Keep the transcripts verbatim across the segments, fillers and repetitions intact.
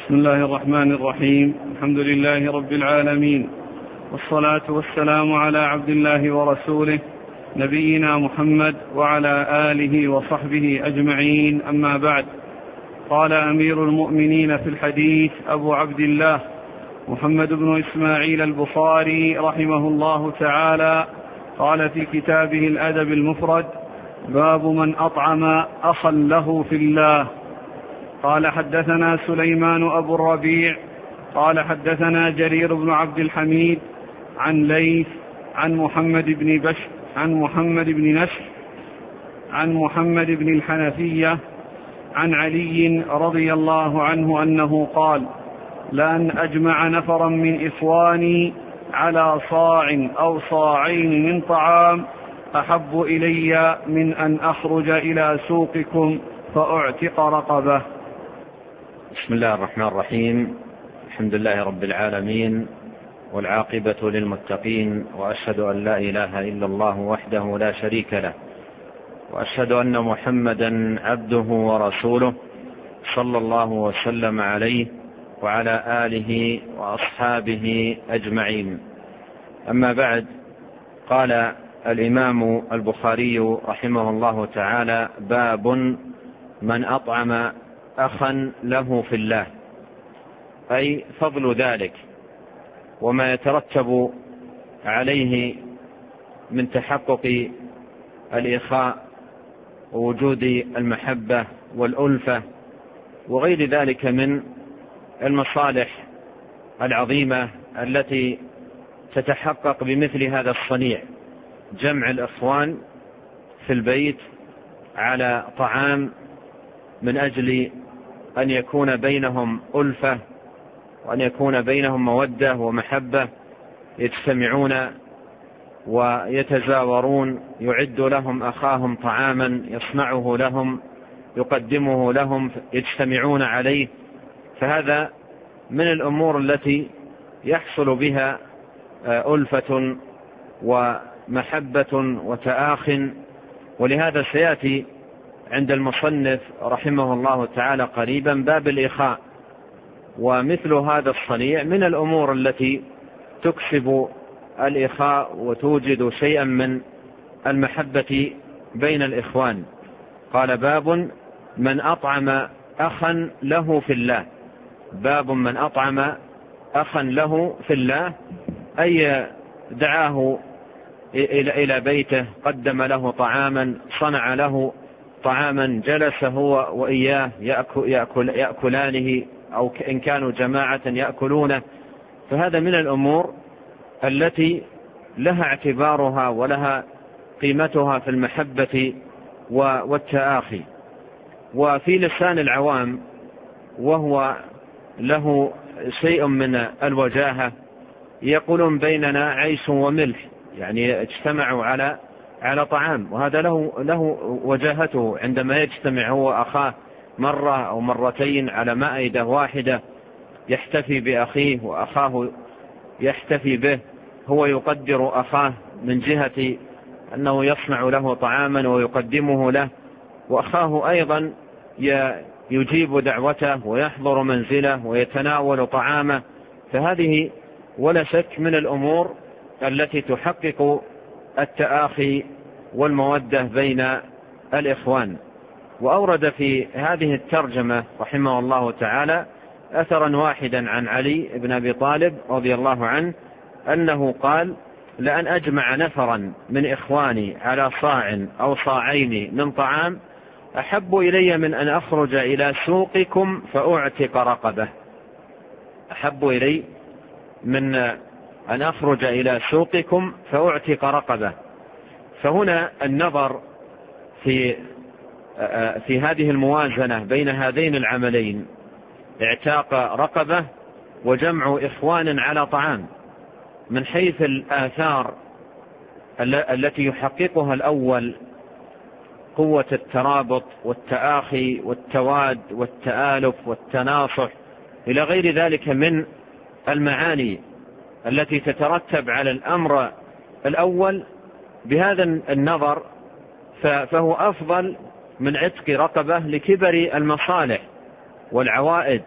بسم الله الرحمن الرحيم. الحمد لله رب العالمين، والصلاة والسلام على عبد الله ورسوله نبينا محمد وعلى آله وصحبه أجمعين، أما بعد. قال أمير المؤمنين في الحديث أبو عبد الله محمد بن إسماعيل البخاري رحمه الله تعالى، قال في كتابه الأدب المفرد: باب من أطعم أخا له في الله. قال حدثنا سليمان أبو الربيع قال حدثنا جرير بن عبد الحميد عن ليث عن محمد بن بشر عن محمد بن نشر عن محمد بن الحنفية عن علي رضي الله عنه أنه قال: لأن أجمع نفرا من إخواني على صاع أو صاعين من طعام أحب إلي من أن أخرج إلى سوقكم فأعتق رقبة. بسم الله الرحمن الرحيم. الحمد لله رب العالمين، والعاقبة للمتقين، وأشهد أن لا إله إلا الله وحده لا شريك له، وأشهد أن محمدا عبده ورسوله صلى الله وسلم عليه وعلى آله وأصحابه أجمعين. أما بعد، قال الإمام البخاري رحمه الله تعالى: باب من أطعم أخا له في الله، أي فضل ذلك وما يترتب عليه من تحقق الإخاء ووجود المحبة والألفة وغير ذلك من المصالح العظيمة التي تتحقق بمثل هذا الصنيع: جمع الإخوان في البيت على طعام من أجل أن يكون بينهم ألفة وأن يكون بينهم مودة ومحبة، يجتمعون ويتزاورون، يعد لهم أخاهم طعاما يصنعه لهم يقدمه لهم، يجتمعون عليه. فهذا من الأمور التي يحصل بها ألفة ومحبة وتآخٍ، ولهذا سيأتي عند المصنف رحمه الله تعالى قريبا باب الإخاء. ومثل هذا الصنيع من الأمور التي تكسب الإخاء وتوجد شيئا من المحبة بين الإخوان. قال: باب من أطعم أخا له في الله. باب من أطعم أخا له في الله، أي دعاه إلى بيته، قدم له طعاما، صنع له طعاما، جلس هو وإياه يأكل يأكل يأكلانه، أو إن كانوا جماعة يأكلونه. فهذا من الأمور التي لها اعتبارها ولها قيمتها في المحبة والتآخي. وفي لسان العوام وهو له شيء من الوجاهة يقولون: بيننا عيش وملح، يعني اجتمعوا على على طعام، وهذا له له وجاهته عندما يجتمع هو أخاه مرة أو مرتين على مائدة واحدة، يحتفي بأخيه وأخاه يحتفي به. هو يقدر أخاه من جهة أنه يصنع له طعاما ويقدمه له، وأخاه أيضا يجيب دعوته ويحضر منزله ويتناول طعامه. فهذه ولا شك من الأمور التي تحقق التآخي والمودة بين الإخوان. وأورد في هذه الترجمة رحمه الله تعالى أثرا واحدا عن علي بن أبي طالب رضي الله عنه أنه قال: لأن أجمع نفرا من إخواني على صاع أو صاعين من طعام أحب إلي من أن أخرج إلى سوقكم فأعتق رقبة. أحب إلي من أن أخرج إلى سوقكم فأعتق رقبة. فهنا النظر في في هذه الموازنة بين هذين العملين: اعتاق رقبة وجمع إخوان على طعام، من حيث الآثار التي يحققها الأول: قوة الترابط والتآخي والتواد والتآلف والتناصح إلى غير ذلك من المعاني التي تترتب على الأمر الأول. بهذا النظر فهو أفضل من عتق رقبة لكبر المصالح والعوائد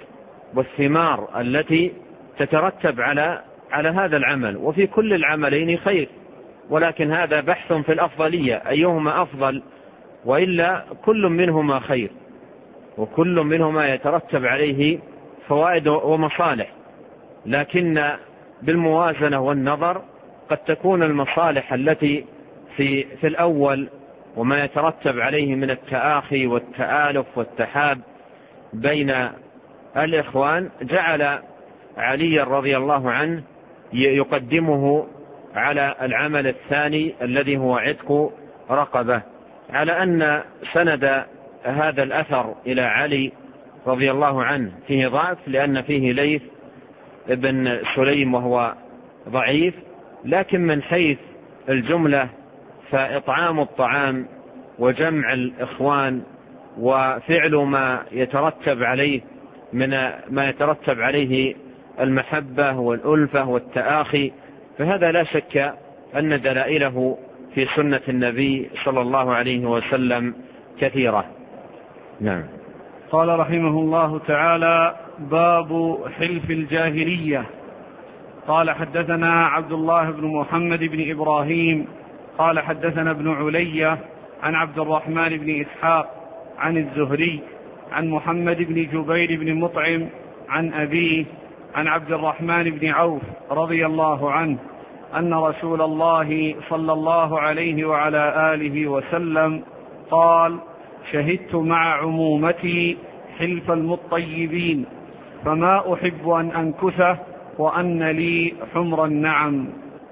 والثمار التي تترتب على على هذا العمل. وفي كل العملين خير، ولكن هذا بحث في الأفضلية، أيهما أفضل، وإلا كل منهما خير، وكل منهما يترتب عليه فوائد ومصالح، لكن بالموازنة والنظر قد تكون المصالح التي في, في الأول وما يترتب عليه من التآخي والتآلف والتحاب بين الإخوان جعل علي رضي الله عنه يقدمه على العمل الثاني الذي هو عتق رقبة، على أن سند هذا الأثر إلى علي رضي الله عنه فيه ضعف، لأن فيه ليث ابن سليم وهو ضعيف، لكن من حيث الجملة فإطعام الطعام وجمع الإخوان وفعل ما يترتب عليه من ما يترتب عليه المحبة والألفة والتآخي، فهذا لا شك أن دلائله في سنة النبي صلى الله عليه وسلم كثيرة. نعم. قال رحمه الله تعالى: باب حلف الجاهلية. قال: حدثنا عبد الله بن محمد بن إبراهيم قال: حدثنا ابن علية عن عبد الرحمن بن إسحاق عن الزهري عن محمد بن جبير بن مطعم عن أبيه عن عبد الرحمن بن عوف رضي الله عنه أن رسول الله صلى الله عليه وعلى آله وسلم قال: شهدت مع عمومتي حلف المطيبين، فما أحب أن أنكثه وأن لي حمر النعم.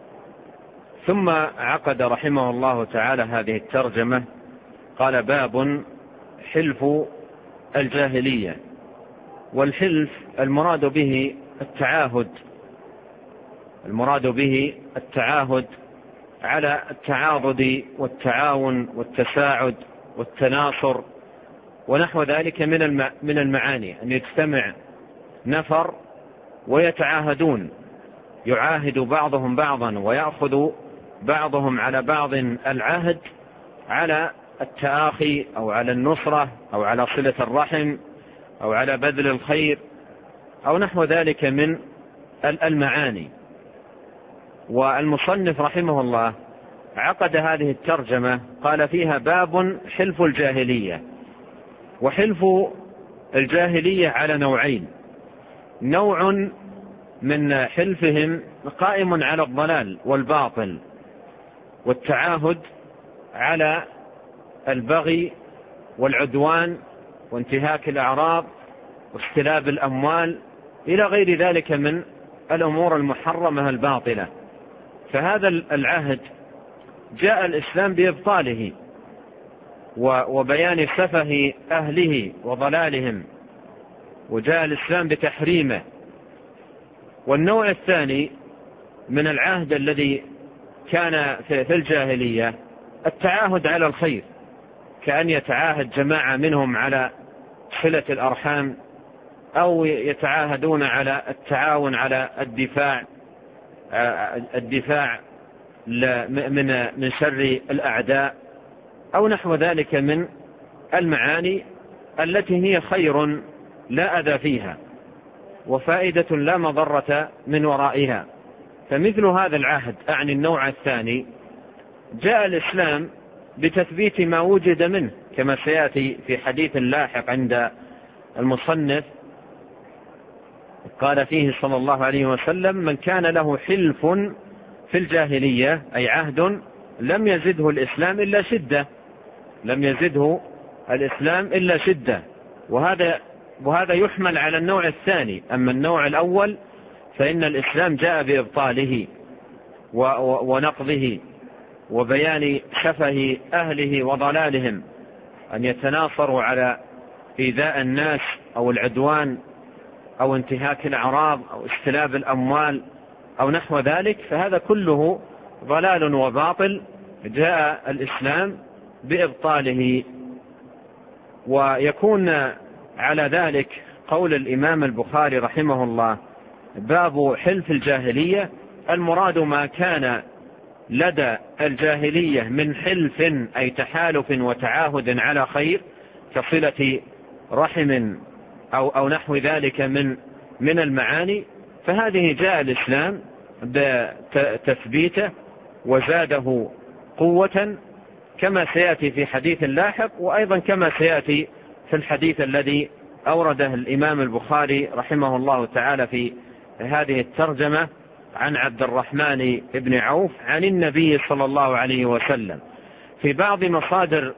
ثم عقد رحمه الله تعالى هذه الترجمة، قال: باب حلف الجاهلية. والحلف المراد به التعاهد، المراد به التعاهد على التعاضد والتعاون والتساعد والتناصر ونحو ذلك من من المعاني، أن يجتمع نفر ويتعاهدون، يعاهد بعضهم بعضا ويأخذ بعضهم على بعض العهد على التآخي أو على النصرة أو على صلة الرحم أو على بذل الخير أو نحو ذلك من المعاني. والمصنف رحمه الله عقد هذه الترجمة قال فيها: باب حلف الجاهلية. وحلف الجاهلية على نوعين: نوع من حلفهم قائم على الضلال والباطل والتعاهد على البغي والعدوان وانتهاك الأعراض واستلاب الأموال إلى غير ذلك من الأمور المحرمة الباطلة. فهذا العهد جاء الإسلام بإبطاله وبيان سفه أهله وضلالهم، وجاء الإسلام بتحريمه. والنوع الثاني من العهد الذي كان في الجاهلية التعاهد على الخير، كأن يتعاهد جماعة منهم على صلة الأرحام، أو يتعاهدون على التعاون على الدفاع الدفاع من من شر الأعداء أو نحو ذلك من المعاني التي هي خير لا أذى فيها وفائدة لا مضرة من ورائها. فمثل هذا العهد، أعني النوع الثاني، جاء الإسلام بتثبيت ما وجد منه، كما سيأتي في حديث لاحق عند المصنف. قال فيه صلى الله عليه وسلم: من كان له حلف في الجاهلية، أي عهد، لم يزده الإسلام إلا شدة، لم يزده الإسلام إلا شدة. وهذا وهذا يحمل على النوع الثاني. أما النوع الأول فإن الإسلام جاء بإبطاله ونقضه وبيان سفه أهله وضلالهم، أن يتناصروا على إيذاء الناس أو العدوان أو انتهاك الأعراض أو استلاب الأموال أو نحو ذلك، فهذا كله ضلال وباطل جاء الإسلام بإبطاله. ويكون على ذلك قول الإمام البخاري رحمه الله: باب حلف الجاهلية، المراد ما كان لدى الجاهلية من حلف، أي تحالف وتعاهد على خير كصلة رحم أو, أو نحو ذلك من, من المعاني، فهذه جاء الإسلام بتثبيته وزاده قوة، كما سيأتي في حديث لاحق، وأيضا كما سيأتي في الحديث الذي أورده الإمام البخاري رحمه الله تعالى في هذه الترجمة عن عبد الرحمن بن عوف عن النبي صلى الله عليه وسلم. في بعض مصادر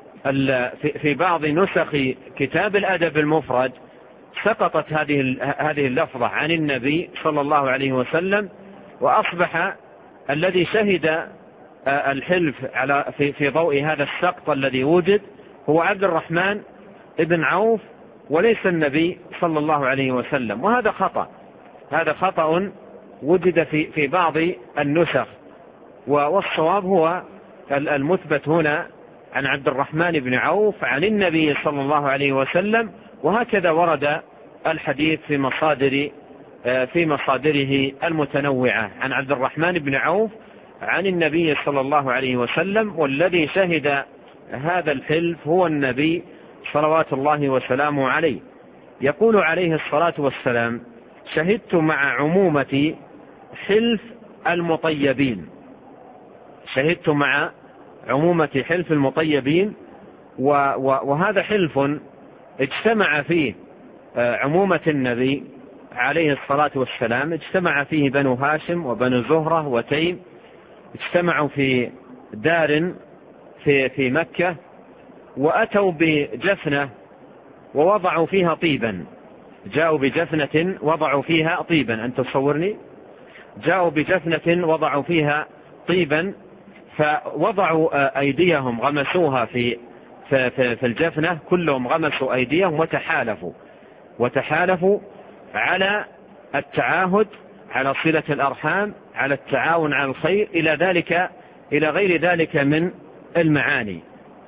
في بعض نسخ كتاب الأدب المفرد سقطت هذه هذه اللفظة عن النبي صلى الله عليه وسلم، وأصبح الذي شهد الحلف على في في ضوء هذا السقط الذي وجد هو عبد الرحمن بن عوف وليس النبي صلى الله عليه وسلم، وهذا خطأ هذا خطأ وجد في في بعض النسخ، والصواب هو المثبت هنا عن عبد الرحمن بن عوف عن النبي صلى الله عليه وسلم، وهكذا ورد الحديث في مصادر في مصادره المتنوعة عن عبد الرحمن بن عوف عن النبي صلى الله عليه وسلم، والذي شهد هذا الحلف هو النبي صلوات الله وسلامه عليه. يقول عليه الصلاة والسلام: شهدت مع عمومة حلف المطيبين. شهدت مع عمومة حلف المطيبين، وهذا حلف اجتمع فيه عمومة النبي عليه الصلاة والسلام، اجتمع فيه بنو هاشم وبنو زهرة وتيم، اجتمعوا في دار في في مكة، وأتوا بجفنة ووضعوا فيها طيبا. جاءوا بجفنة وضعوا فيها طيبا، أنت تصورني؟ جاءوا بجفنة وضعوا فيها طيبا، فوضعوا أيديهم غمسوها في في في الجفنة، كلهم غمسوا أيديهم وتحالفوا وتحالفوا على التعاهد، على صلة الأرحام، على التعاون على الخير، إلى ذلك إلى غير ذلك من المعاني.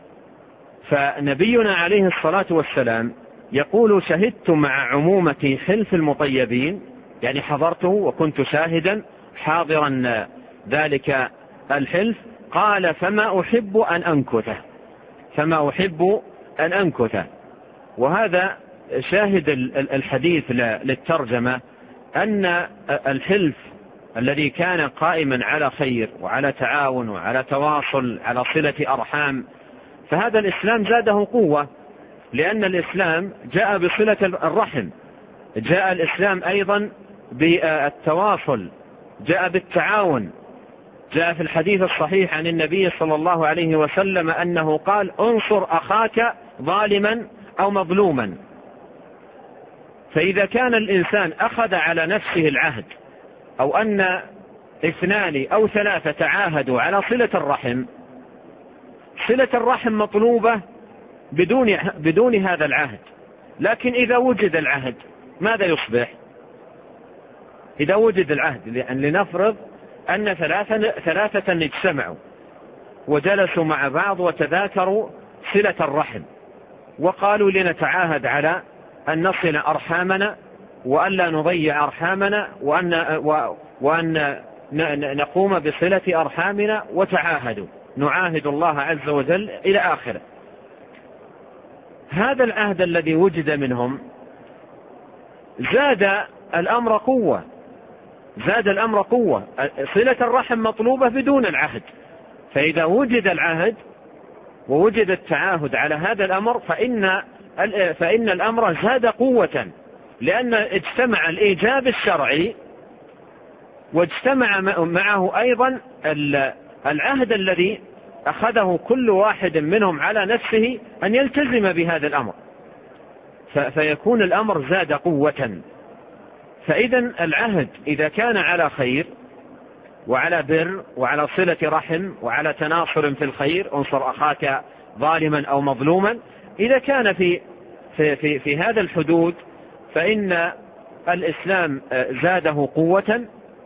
فنبينا عليه الصلاة والسلام يقول: شهدت مع عمومة حلف المطيبين، يعني حضرته وكنت شاهدا حاضرا ذلك الحلف. قال: فما أحب أن أنكته فما أحب أن أنكته وهذا شاهد الحديث للترجمة، أن الحلف الذي كان قائما على خير وعلى تعاون وعلى تواصل على صلة أرحام، فهذا الإسلام زاده قوة، لأن الإسلام جاء بصلة الرحم، جاء الإسلام أيضا بالتواصل، جاء بالتعاون. جاء في الحديث الصحيح عن النبي صلى الله عليه وسلم أنه قال: انصر أخاك ظالما أو مظلوما. فإذا كان الإنسان أخذ على نفسه العهد، أو أن اثنان أو ثلاثة تعاهدوا على صلة الرحم، صلة الرحم مطلوبة بدون بدون هذا العهد. لكن إذا وجد العهد ماذا يصبح؟ إذا وجد العهد، لأن لنفرض أن ثلاثة, ثلاثة اجتمعوا وجلسوا مع بعض وتذاكروا صلة الرحم، وقالوا: لنتعاهد على أن نصل أرحامنا وأن لا نضيع أرحامنا وأن, وأن نقوم بصلة أرحامنا، وتعاهدوا، نعاهد الله عز وجل إلى آخره. هذا العهد الذي وجد منهم زاد الأمر قوة زاد الأمر قوة صلة الرحم مطلوبة بدون العهد، فإذا وجد العهد ووجد التعاهد على هذا الأمر فإن فإن الأمر زاد قوة، لأن اجتمع الإيجاب الشرعي واجتمع معه أيضا العهد الذي أخذه كل واحد منهم على نفسه أن يلتزم بهذا الأمر، فيكون الأمر زاد قوة. فإذا العهد إذا كان على خير وعلى بر وعلى صلة رحم وعلى تناصر في الخير، انصر أخاك ظالما أو مظلوما، إذا كان في في في, في هذا الحدود فإن الإسلام زاده قوة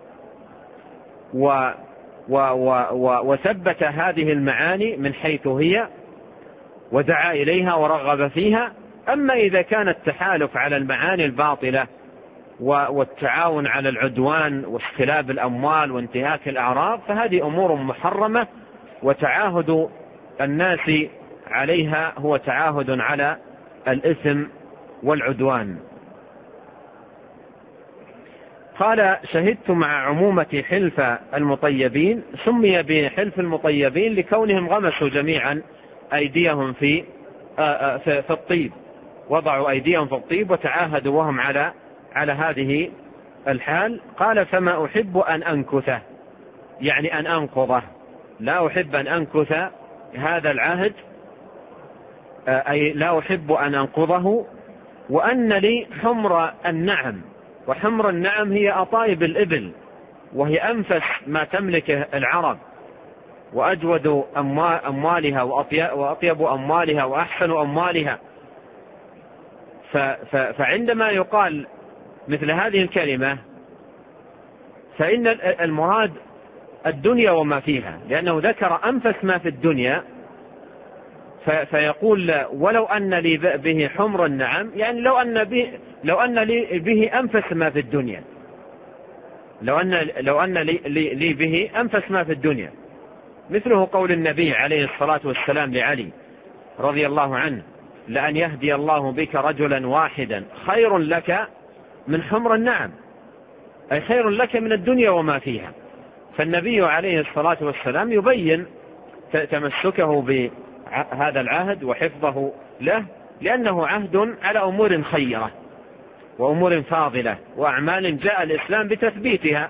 و و و وثبت هذه المعاني من حيث هي ودعا إليها ورغب فيها. أما إذا كان التحالف على المعاني الباطلة والتعاون على العدوان واستلاب الأموال وانتهاك الأعراض فهذه أمور محرمة، وتعاهد الناس عليها هو تعاهد على الإثم والعدوان. قال شهدت مع عمومة حلف المطيبين، سمي بحلف المطيبين لكونهم غمسوا جميعا أيديهم في في الطيب، وضعوا أيديهم في الطيب وتعاهدوا وهم على على هذه الحال. قال فما أحب أن أنكثه، يعني أن أنقضه، لا أحب أن أنكث هذا العهد، أي لا أحب أن أنقضه، وأن لي حمر النعم، وحمر النعم هي أطايب الإبل، وهي أنفس ما تملكه العرب، وأجود أموالها وأطيب أموالها وأحسن أموالها. فعندما يقال مثل هذه الكلمة فإن المراد الدنيا وما فيها، لأنه ذكر أنفس ما في الدنيا، فيقول ولو أن لي به حمر النعم، يعني لو أن به لو أن لي به أنفس ما في الدنيا، لو أن لو أن لي, لي به أنفس ما في الدنيا، مثله قول النبي عليه الصلاة والسلام لعلي رضي الله عنه: لأن يهدي الله بك رجلا واحدا خير لك من حمر النعم، أي خير لك من الدنيا وما فيها. فالنبي عليه الصلاة والسلام يبين تمسكه بهذا العهد وحفظه له، لأنه عهد على أمور خيرة وأمور فاضلة وأعمال جاء الإسلام بتثبيتها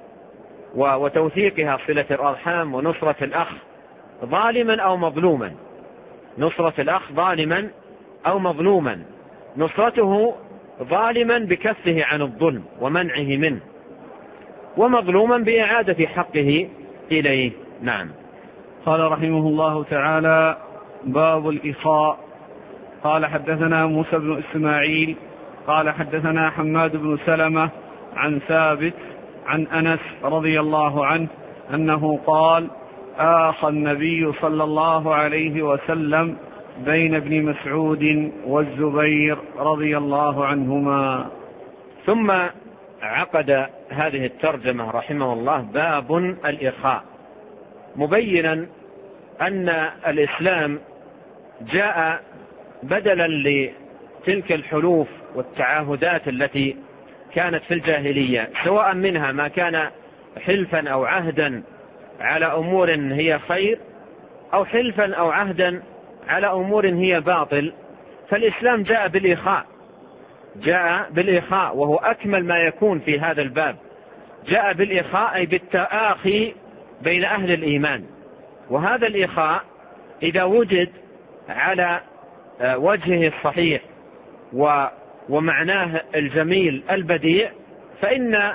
وتوثيقها، صلة الأرحام ونصرة الأخ ظالما أو مظلوما، نصرة الأخ ظالما أو مظلوما، نصرته ظالما بكفه عن الظلم ومنعه منه، ومظلوما بإعادة حقه إليه. نعم. قال رحمه الله تعالى: باب الإخاء. قال حدثنا موسى بن إسماعيل قال حدثنا حماد بن سلمة عن ثابت عن أنس رضي الله عنه أنه قال: آخى النبي صلى الله عليه وسلم بين ابن مسعود والزبير رضي الله عنهما. ثم عقد هذه الترجمة رحمه الله باب الإخاء، مبينا أن الإسلام جاء بدلا لتلك الحلوف والتعاهدات التي كانت في الجاهلية، سواء منها ما كان حلفا أو عهدا على أمور هي خير، أو حلفا أو عهدا على أمور هي باطل. فالإسلام جاء بالإخاء، جاء بالإخاء وهو أكمل ما يكون في هذا الباب. جاء بالإخاء أي بالتآخي بين أهل الإيمان، وهذا الإخاء إذا وجد على وجهه الصحيح ومعناه الجميل البديع، فإن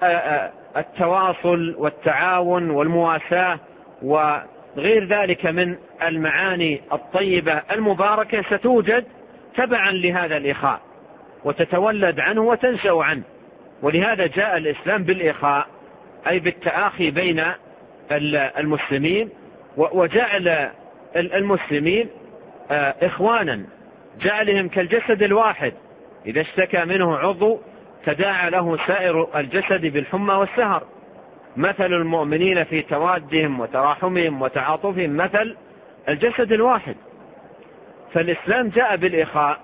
التواصل والتعاون والمواساة وغير ذلك من المعاني الطيبة المباركة ستوجد تبعا لهذا الإخاء وتتولد عنه وتنشأ عنه. ولهذا جاء الإسلام بالإخاء أي بالتآخي بين المسلمين، وجعل المسلمين إخوانا، جعلهم كالجسد الواحد، إذا اشتكى منه عضو تداعى له سائر الجسد بالحمى والسهر. مثل المؤمنين في توادهم وتراحمهم وتعاطفهم مثل الجسد الواحد. فالإسلام جاء بالإخاء،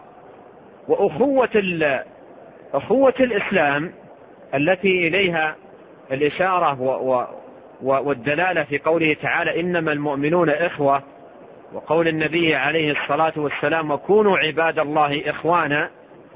وأخوة أخوة الإسلام التي إليها الإشارة والدلالة في قوله تعالى: إنما المؤمنون إخوة، وقول النبي عليه الصلاة والسلام: وكونوا عباد الله إخوانا.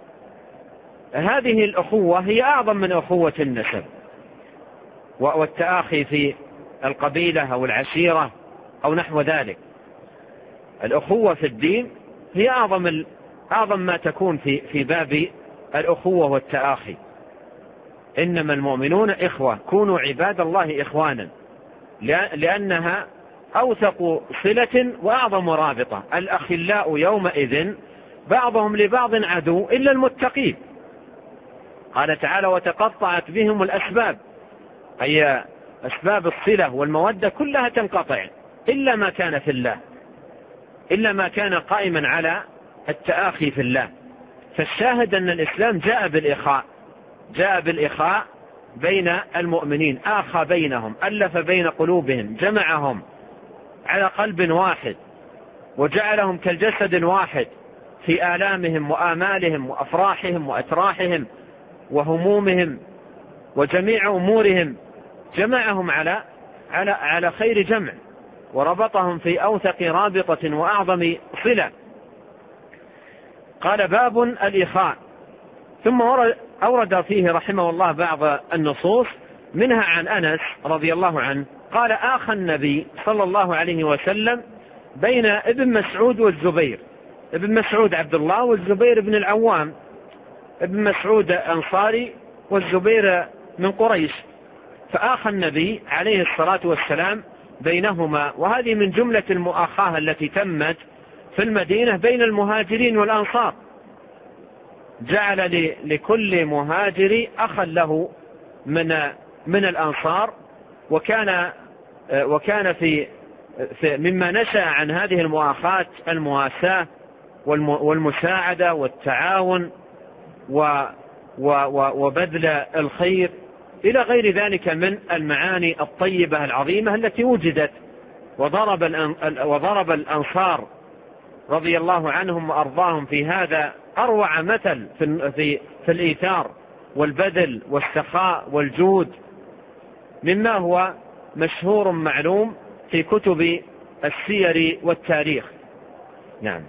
هذه الأخوة هي أعظم من أخوة النسب والتآخي في القبيلة أو العشيرة أو نحو ذلك. الأخوة في الدين هي أعظم أعظم ما تكون في في باب الأخوة والتآخي. إنما المؤمنون إخوة، كونوا عباد الله إخوانا، لأنها أوثق صلة وأعظم رابطة. الأخلاء يومئذ بعضهم لبعض عدو إلا المتقين. قال تعالى: وتقطعت بهم الأسباب، أي أسباب الصلة والمودة كلها تنقطع إلا ما كان في الله، إلا ما كان قائما على التآخي في الله. فالشاهد أن الإسلام جاء بالإخاء، جاء بالإخاء بين المؤمنين، آخى بينهم، ألف بين قلوبهم، جمعهم على قلب واحد، وجعلهم كالجسد واحد، في آلامهم وآمالهم وأفراحهم وأتراحهم وهمومهم وجميع أمورهم، جمعهم على على على خير جمع، وربطهم في أوثق رابطة وأعظم صلة. قال: باب الإخاء. ثم أورد فيه رحمه الله بعض النصوص، منها عن أنس رضي الله عنه قال: آخى النبي صلى الله عليه وسلم بين ابن مسعود والزبير. ابن مسعود عبد الله، والزبير بن العوام. ابن مسعود أنصاري والزبير من قريش. فآخى النبي عليه الصلاة والسلام بينهما، وهذه من جملة المؤاخاة التي تمت في المدينة بين المهاجرين والأنصار. جعل لكل مهاجر أخا له من من الأنصار، وكان وكان في مما نشأ عن هذه المؤاخاة المواساة والمساعدة والتعاون وبذل الخير إلى غير ذلك من المعاني الطيبة العظيمة التي وجدت. وضرب وضرب الأنصار رضي الله عنهم وأرضاهم في هذا أروع مثل في في الإيثار والبذل والسخاء والجود، مما هو مشهور معلوم في كتب السير والتاريخ. نعم.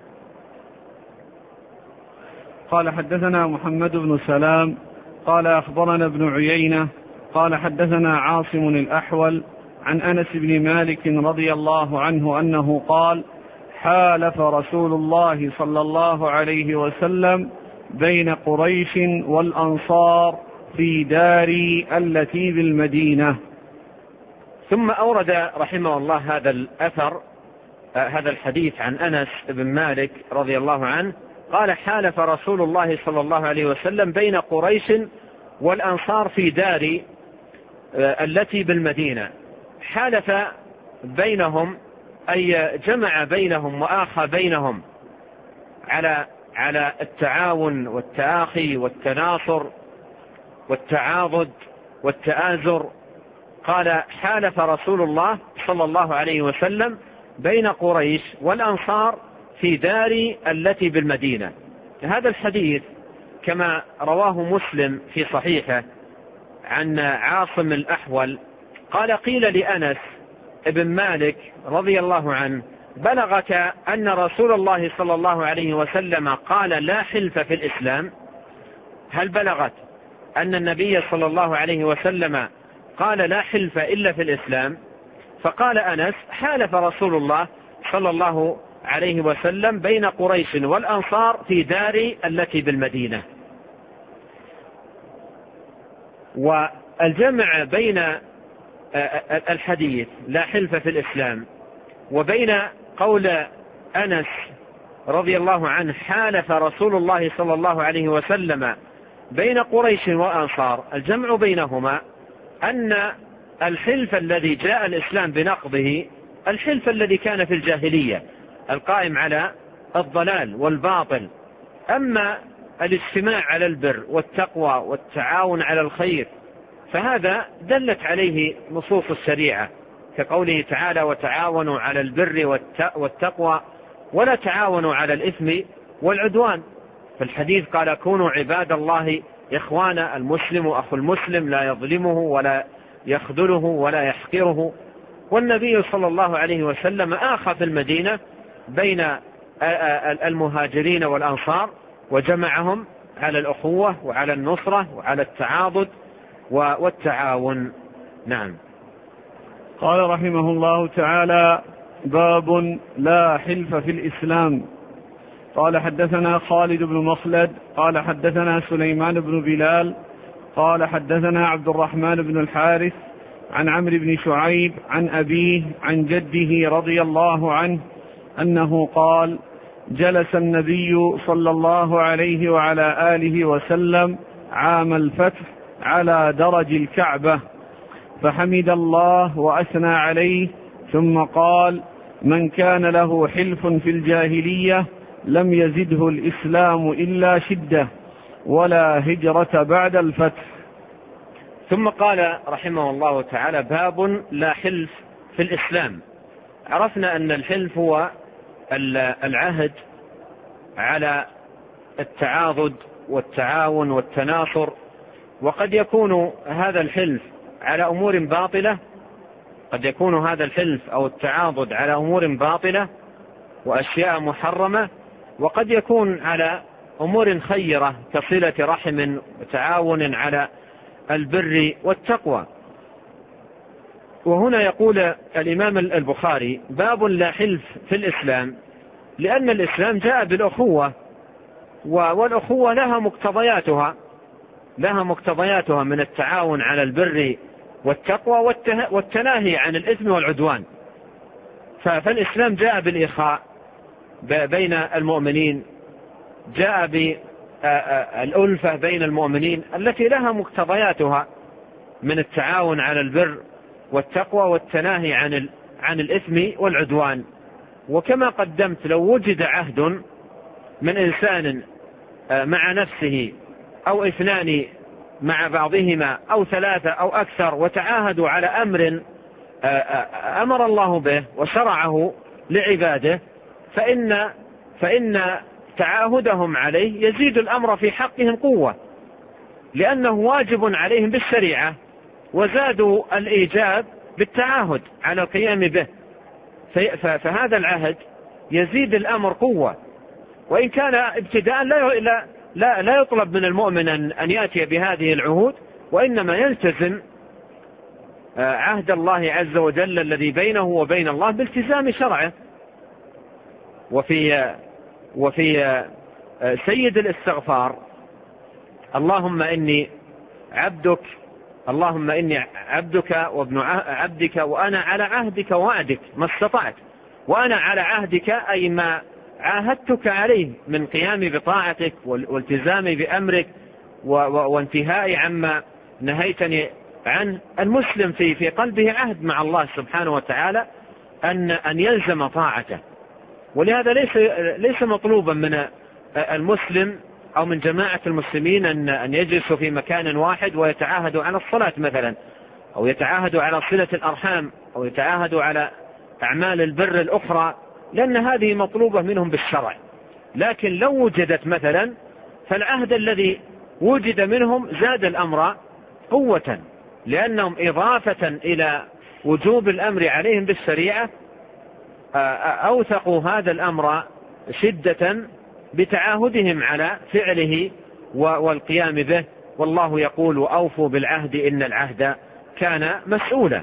قال: حدثنا محمد بن سلام قال: أخبرنا ابن عيينة قال: حدثنا عاصم الأحول عن أنس بن مالك رضي الله عنه أنه قال: حالف رسول الله صلى الله عليه وسلم بين قريش والأنصار في داري التي بالمدينة. ثم أورد رحمه الله هذا الأثر، هذا الحديث عن أنس بن مالك رضي الله عنه قال: حالف رسول الله صلى الله عليه وسلم بين قريش والأنصار في داري التي بالمدينة. حالف بينهم أي جمع بينهم وآخى بينهم على على التعاون والتآخي والتناصر والتعاضد والتآزر. قال: حالف رسول الله صلى الله عليه وسلم بين قريش والأنصار في دار التي بالمدينة. هذا الحديث كما رواه مسلم في صحيحه عن عاصم الأحول قال: قيل لأنس ابن مالك رضي الله عنه: بلغك أن رسول الله صلى الله عليه وسلم قال لا حلف في الإسلام؟ هل بلغت أن النبي صلى الله عليه وسلم قال لا حلف إلا في الإسلام؟ فقال أنس: حالف رسول الله صلى الله عليه وسلم بين قريش والأنصار في دار التي بالمدينة. والجمع بين الحديث لا حلف في الإسلام وبين قول أنس رضي الله عنه حالف رسول الله صلى الله عليه وسلم بين قريش والأنصار، الجمع بينهما أن الحلف الذي جاء الإسلام بنقضه الحلف الذي كان في الجاهلية القائم على الضلال والباطل. أما الاجتماع على البر والتقوى والتعاون على الخير فهذا دلت عليه نصوص الشريعة، كقوله تعالى: وتعاونوا على البر والتقوى ولا تعاونوا على الإثم والعدوان. في الحديث قال: كونوا عباد الله إخوانا، المسلم أخو المسلم لا يظلمه ولا يخذله ولا يحقره. والنبي صلى الله عليه وسلم آخى في المدينة بين المهاجرين والأنصار وجمعهم على الأخوة وعلى النصرة وعلى التعاضد والتعاون. نعم. قال رحمه الله تعالى: باب لا حلف في الإسلام. قال: حدثنا خالد بن مخلد قال: حدثنا سليمان بن بلال قال: حدثنا عبد الرحمن بن الحارث عن عمرو بن شعيب عن أبيه عن جده رضي الله عنه أنه قال: جلس النبي صلى الله عليه وعلى آله وسلم عام الفتح على درج الكعبة فحمد الله وأثنى عليه، ثم قال: من كان له حلف في الجاهلية لم يزده الإسلام إلا شدة ولا هجرة بعد الفتح. ثم قال رحمه الله تعالى: باب لا حلف في الإسلام. عرفنا أن الحلف هو العهد على التعاضد والتعاون والتناصر، وقد يكون هذا الحلف على أمور باطلة، قد يكون هذا الحلف أو التعاضد على أمور باطلة وأشياء محرمة، وقد يكون على أمور خيرة كصلة رحم وتعاون على البر والتقوى. وهنا يقول الإمام البخاري: باب لا حلف في الإسلام، لأن الإسلام جاء بالأخوة، والأخوة لها مقتضياتها لها مقتضياتها من التعاون على البر والتقوى والتناهي عن الإثم والعدوان. فالإسلام جاء بالإخاء بين المؤمنين، جاء بالألفة بين المؤمنين التي لها مقتضياتها من التعاون على البر والتقوى والتناهي عن عن الإثم والعدوان. وكما قدمت، لو وجد عهد من إنسان مع نفسه أو اثنان مع بعضهما أو ثلاثة أو أكثر وتعاهدوا على أمر أمر الله به وشرعه لعباده، فإن فإن تعاهدهم عليه يزيد الأمر في حقهم قوة، لأنه واجب عليهم بالشريعة، وزادوا الإيجاب بالتعاهد على القيام به، فهذا العهد يزيد الأمر قوة. وإن كان ابتداء لا لا لا يطلب من المؤمن أن يأتي بهذه العهود، وإنما يلتزم عهد الله عز وجل الذي بينه وبين الله بالتزام شرعه. وفي وفي سيد الاستغفار: اللهم إني عبدك اللهم إني عبدك وابن عبدك وأنا على عهدك ووعدك ما استطعت، وأنا على عهدك أي ما عاهدتك عليه من قيام بطاعتك والالتزام بأمرك وانتهاء عما نهيتني عنه. المسلم في في قلبه عهد مع الله سبحانه وتعالى أن أن يلزم طاعته، ولهذا ليس ليس مطلوبا من المسلم أو من جماعة المسلمين أن أن يجلسوا في مكان واحد ويتعاهدوا على الصلاة مثلا، أو يتعاهدوا على صلة الأرحام، أو يتعاهدوا على أعمال البر الأخرى، لأن هذه مطلوبة منهم بالشرع. لكن لو وجدت مثلا، فالعهد الذي وجد منهم زاد الأمر قوة، لأنهم إضافة إلى وجوب الأمر عليهم بالشريعة أوثقوا هذا الأمر شدة بتعاهدهم على فعله والقيام به. والله يقول: وأوفوا بالعهد إن العهد كان مسؤولا.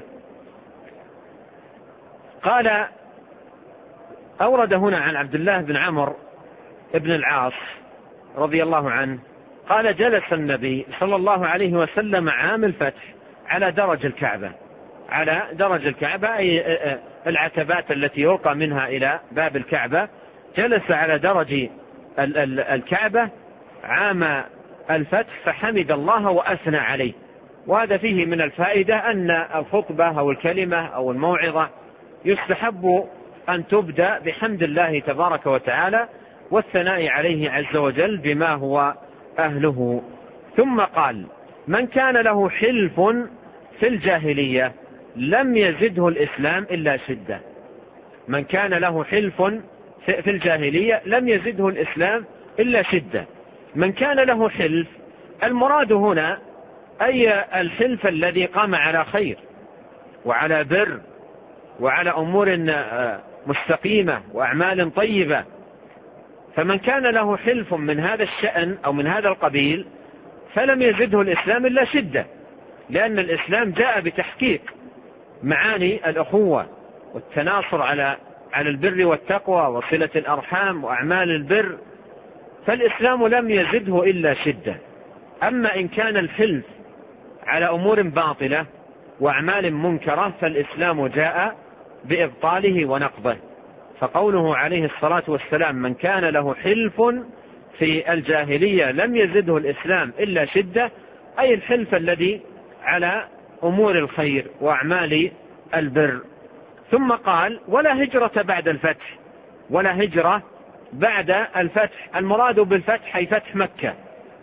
قال أورد هنا عن عبد الله بن عمرو بن العاص رضي الله عنه قال: جلس النبي صلى الله عليه وسلم عام الفتح على درج الكعبة على درج الكعبة أي العتبات التي يرقى منها إلى باب الكعبة. جلس على درج الكعبة عام الفتح فحمد الله وأثنى عليه. وهذا فيه من الفائدة أن الخطبة أو الكلمة أو الموعظة يستحب أن تبدأ بحمد الله تبارك وتعالى والثناء عليه عز وجل بما هو أهله. ثم قال: من كان له حلف في الجاهلية لم يزده الإسلام إلا شدة. من كان له حلف في الجاهلية لم يزده الإسلام إلا شدة. من كان له حلف، المراد هنا أي الحلف الذي قام على خير وعلى بر وعلى أمور مستقيمة وأعمال طيبة. فمن كان له حلف من هذا الشأن أو من هذا القبيل فلم يزده الإسلام إلا شدة، لأن الإسلام جاء بتحقيق معاني الأخوة والتناصر على على البر والتقوى وصلة الأرحام وأعمال البر، فالإسلام لم يزده إلا شدة. أما إن كان الحلف على أمور باطلة وأعمال منكرة فالإسلام جاء بإبطاله ونقضه. فقوله عليه الصلاة والسلام: من كان له حلف في الجاهلية لم يزده الإسلام إلا شدة، أي الحلف الذي على أمور الخير وأعمال البر. ثم قال: ولا هجرة بعد الفتح. ولا هجرة بعد الفتح، المراد بالفتح أي فتح مكة،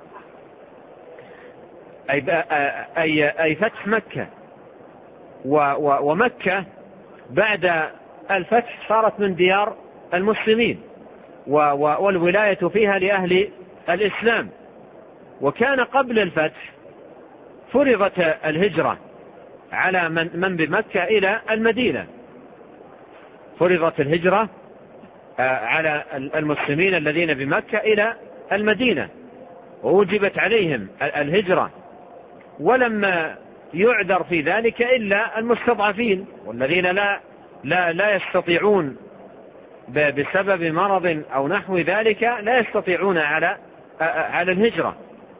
أي, أي, أي فتح مكة. ومكة بعد الفتح صارت من ديار المسلمين، والولاية فيها لأهل الإسلام. وكان قبل الفتح فرضت الهجرة على من بمكة إلى المدينة، فرضت الهجرة على المسلمين الذين بمكة إلى المدينة، ووجبت عليهم الهجرة، ولما يعذر في ذلك إلا المستضعفين والذين لا لا لا يستطيعون بسبب مرض أو نحو ذلك، لا يستطيعون على على الهجرة،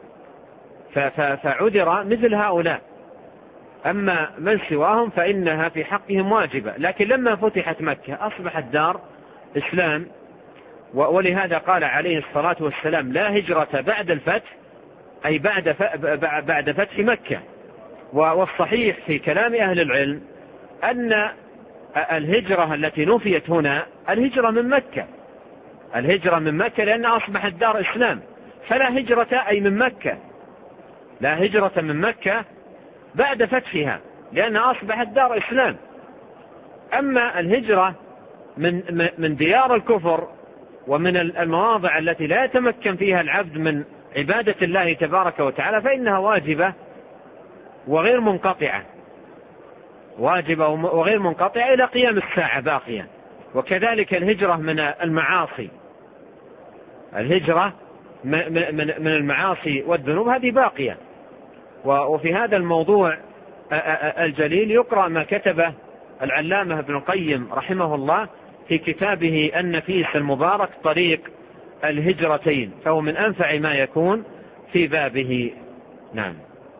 فعذر مثل هؤلاء. أما من سواهم فإنها في حقهم واجبة. لكن لما فتحت مكة أصبحت دار إسلام، ولهذا قال عليه الصلاة والسلام: لا هجرة بعد الفتح، أي بعد بعد فتح مكة. والصحيح في كلام أهل العلم أن الهجرة التي نفيت هنا الهجرة من مكة، الهجرة من مكة لأن أصبحت دار إسلام، فلا هجرة أي من مكة، لا هجرة من مكة بعد فتحها لأن أصبحت دار إسلام. أما الهجرة من من ديار الكفر ومن المواضع التي لا يتمكن فيها العبد من عبادة الله تبارك وتعالى فإنها واجبة وغير منقطعة، واجبة وغير منقطعة إلى قيام الساعة باقية. وكذلك الهجرة من المعاصي، الهجرة من المعاصي والذنوب هذه باقية. وفي هذا الموضوع الجليل يقرأ ما كتبه العلامة ابن القيم رحمه الله في كتابه النفيس المبارك طريق الهجرتين، فهو من أنفع ما يكون في بابه. نعم.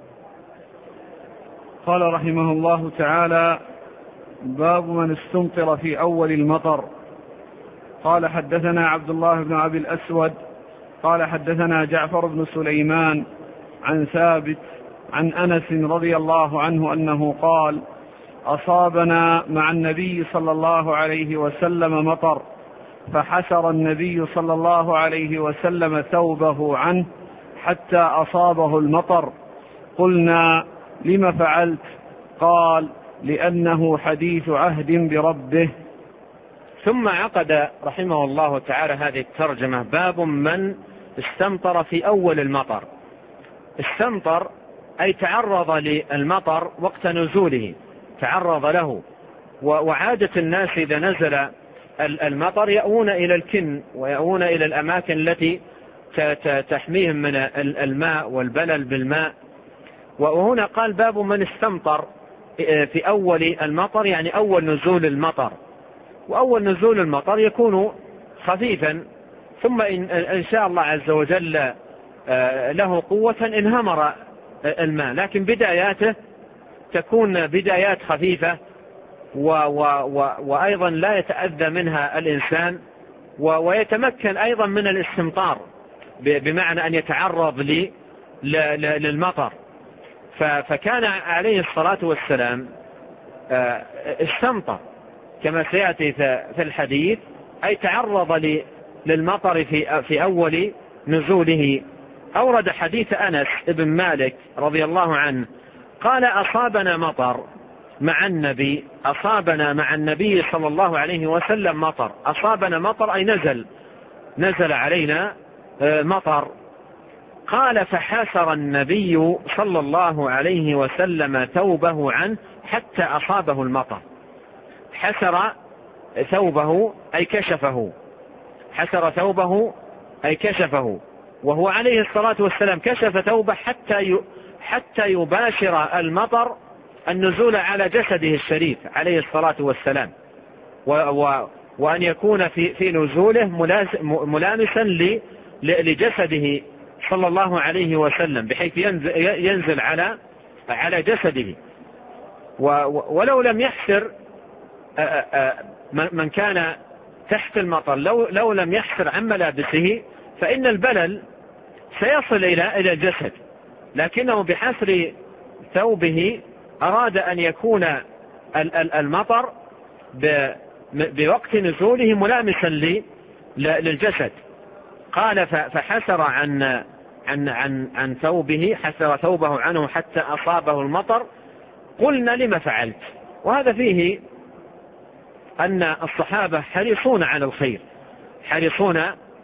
قال رحمه الله تعالى: باب من استمطر في أول المطر. قال: حدثنا عبد الله بن أبي الأسود قال: حدثنا جعفر بن سليمان عن ثابت عن أنس رضي الله عنه أنه قال: أصابنا مع النبي صلى الله عليه وسلم مطر، فحسر النبي صلى الله عليه وسلم ثوبه عنه حتى أصابه المطر. قلنا: لم فعلت؟ قال: لأنه حديث عهد بربه. ثم عقد رحمه الله تعالى هذه الترجمة: باب من استمطر في أول المطر. استمطر أي تعرض للمطر وقت نزوله، تعرض له. وعادة الناس إذا نزل المطر يأوون إلى الكن ويأوون إلى الأماكن التي تحميهم من الماء والبلل بالماء. وهنا قال: باب من استمطر في أول المطر، يعني أول نزول المطر. وأول نزول المطر يكون خفيفا، ثم إن شاء الله عز وجل له قوة انهمر الماء، لكن بداياته تكون بدايات خفيفة و و و وأيضا لا يتأذى منها الإنسان، ويتمكن أيضا من الاستمطار بمعنى أن يتعرض لي للمطر. فكان عليه الصلاة والسلام استمطر كما سيأتي في الحديث، أي تعرض للمطر في في أول نزوله. أورد حديث أنس بن مالك رضي الله عنه قال: أصابنا مطر مع النبي، أصابنا مع النبي صلى الله عليه وسلم مطر. أصابنا مطر أي نزل نزل علينا مطر. قال: فحسر النبي صلى الله عليه وسلم ثوبه عنه حتى أصابه المطر. حسر ثوبه أي كشفه، حسر ثوبه أي كشفه، وهو عليه الصلاة والسلام كشف ثوبه حتى حتى يباشر المطر النزول على جسده الشريف عليه الصلاة والسلام، وأن يكون في في نزوله ملامسا لجسده صلى الله عليه وسلم، بحيث ينزل على على جسده. ولو لم يحسر من كان تحت المطر، لو لو لم يحسر عن ملابسه فإن البلل سيصل إلى إلى الجسد، لكنه بحسر ثوبه أراد أن يكون المطر بوقت نزوله ملامسا للجسد. قال: فحسر عن عن عن عن ثوبه، حسر ثوبه عنه حتى أصابه المطر. قلنا: لما فعلت؟ وهذا فيه أن الصحابة حريصون على الخير، حريصون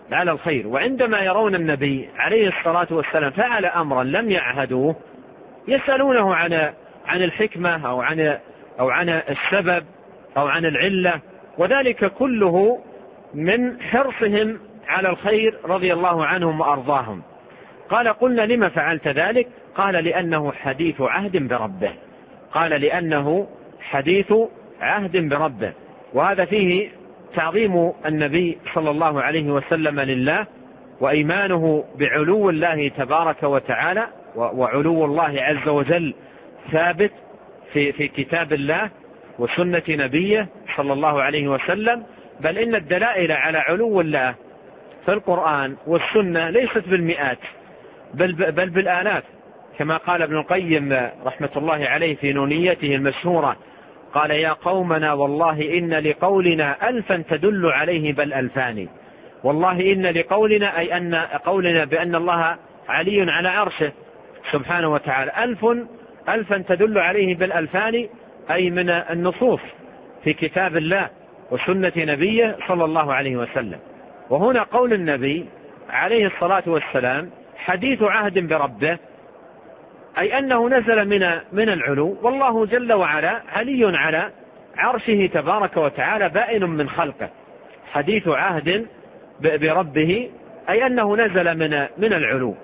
على الخير. وعندما يرون النبي عليه الصلاة والسلام فعل أمرا لم يعهدوه يسألونه عن عن الحكمة أو عن أو عن السبب أو عن العلة، وذلك كله من حرصهم على الخير رضي الله عنهم وأرضاهم. قال: قلنا لما فعلت ذلك؟ قال: لأنه حديث عهد بربه. قال: لأنه حديث عهد بربه. وهذا فيه تعظيم النبي صلى الله عليه وسلم لله، وإيمانه بعلو الله تبارك وتعالى، وعلو الله عز وجل ثابت في في كتاب الله وسنة نبيه صلى الله عليه وسلم. بل إن الدلائل على علو الله في القرآن والسنة ليست بالمئات بل, بل بالآلاف، كما قال ابن القيم رحمة الله عليه في نونيته المشهورة، قال: يا قومنا والله إن لقولنا ألفا تدل عليه بل ألفان. والله إن لقولنا أي أن قولنا بأن الله علي على عرشه سبحانه وتعالى ألف ألفا تدل عليه بل ألفان، أي من النصوص في كتاب الله وسنة نبيه صلى الله عليه وسلم. وهنا قول النبي عليه الصلاة والسلام حديث عهد بربه، أي أنه نزل من من العلو، والله جل وعلا علي على عرشه تبارك وتعالى بائن من خلقه. حديث عهد بربه أي أنه نزل من من العلو.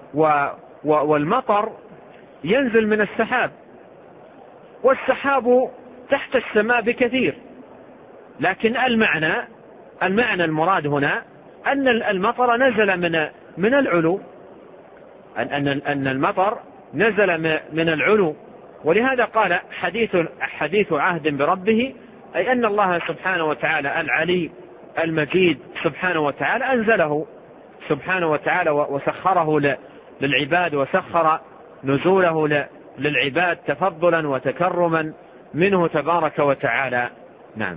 والمطر ينزل من السحاب، والسحاب تحت السماء بكثير، لكن المعنى المعنى المراد هنا أن المطر نزل من من العلو، أن أن المطر نزل من العلو. ولهذا قال حديث حديث عهد بربه، أي أن الله سبحانه وتعالى العلي المجيد سبحانه وتعالى أنزله سبحانه وتعالى وسخره للعباد، وسخر نزوله للعباد تفضلا وتكرما منه تبارك وتعالى. نعم.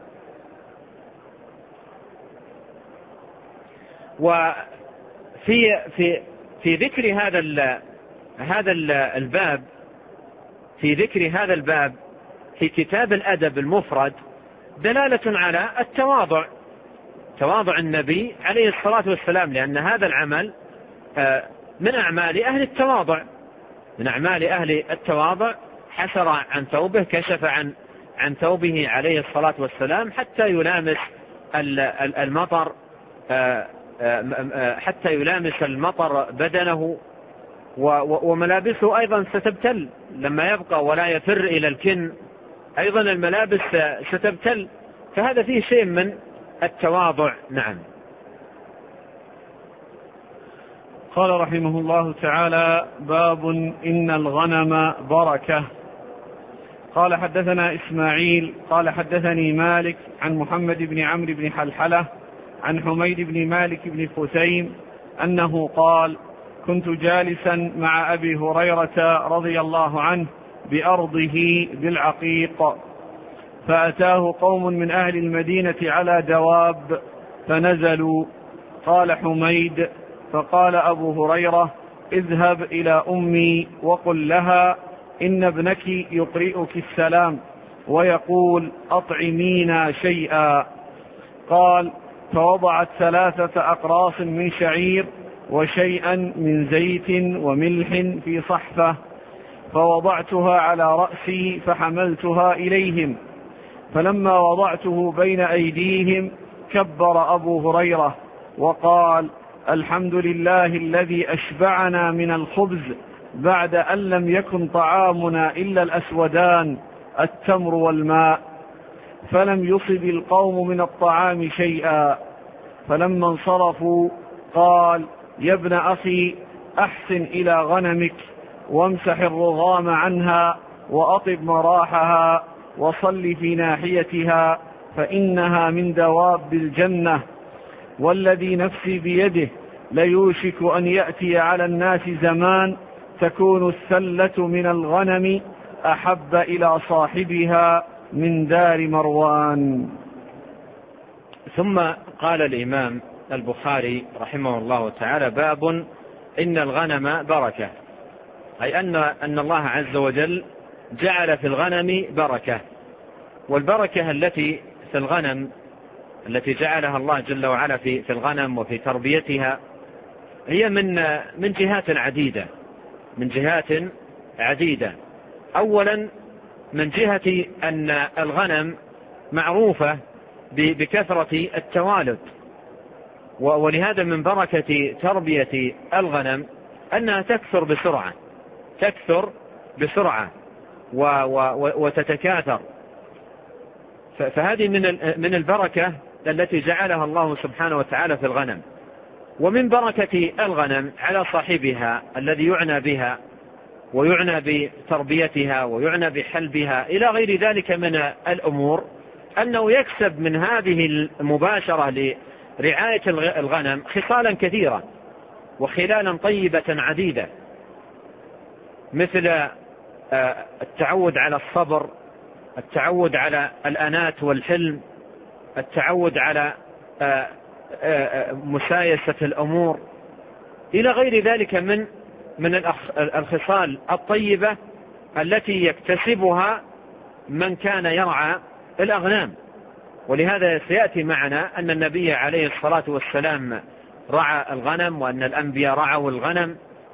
وفي في في ذكر هذا هذا الباب في ذكر هذا الباب في كتاب الأدب المفرد دلالة على التواضع، تواضع النبي عليه الصلاة والسلام، لأن هذا العمل من أعمال أهل التواضع من أعمال أهل التواضع. حسر عن ثوبه، كشف عن عن ثوبه عليه الصلاة والسلام حتى يلامس المطر حتى يلامس المطر بدنه، وملابسه أيضا ستبتل لما يبقى ولا يفر إلى الكن، أيضا الملابس ستبتل، فهذا فيه شيء من التواضع. نعم. قال رحمه الله تعالى: باب إن الغنم بركة. قال: حدثنا إسماعيل قال: حدثني مالك عن محمد بن عمرو بن حلحلة عن حميد بن مالك بن خثيم أنه قال: كنت جالسا مع أبي هريرة رضي الله عنه بأرضه بالعقيق، فأتاه قوم من أهل المدينة على دواب فنزلوا. قال حميد: فقال أبو هريرة: اذهب إلى أمي وقل لها إن ابنك يقرئك السلام ويقول أطعمينا شيئا. قال: فوضعت ثلاثة أقراص من شعير وشيئا من زيت وملح في صحفة، فوضعتها على رأسي فحملتها إليهم، فلما وضعته بين أيديهم كبر أبو هريرة وقال: الحمد لله الذي أشبعنا من الخبز بعد أن لم يكن طعامنا إلا الأسودان التمر والماء. فلم يصب القوم من الطعام شيئا. فلما انصرفوا قال: يا ابن أخي، أحسن إلى غنمك وامسح الرغام عنها وأطب مراحها وصل في ناحيتها فإنها من دواب الجنة، والذي نفسي بيده ليوشك أن يأتي على الناس زمان تكون السلة من الغنم أحب إلى صاحبها من دار مروان. ثم قال الإمام البخاري رحمه الله تعالى: باب إن الغنم بركة، أي أن أن الله عز وجل جعل في الغنم بركة، والبركة التي في الغنم التي جعلها الله جل وعلا في في الغنم وفي تربيتها هي من من جهات عديدة من جهات عديدة. أولا من جهة أن الغنم معروفة بكثرة التوالد، ولهذا من بركة تربية الغنم أنها تكثر بسرعة تكثر بسرعة وتتكاثر. فهذه من من البركة التي جعلها الله سبحانه وتعالى في الغنم. ومن بركة الغنم على صاحبها الذي يعنى بها ويعنى بتربيتها ويعنى بحلبها إلى غير ذلك من الأمور أنه يكسب من هذه المباشرة لرعاية الغنم خصالا كثيرة وخلالا طيبة عديدة، مثل التعود على الصبر، التعود على الأنات والحلم، التعود على مسايسة الأمور إلى غير ذلك من من الخصال الطيبة التي يكتسبها من كان يرعى الأغنام. ولهذا سيأتي معنا أن النبي عليه الصلاة والسلام رعى الغنم وأن الأنبياء رعوا الغنم،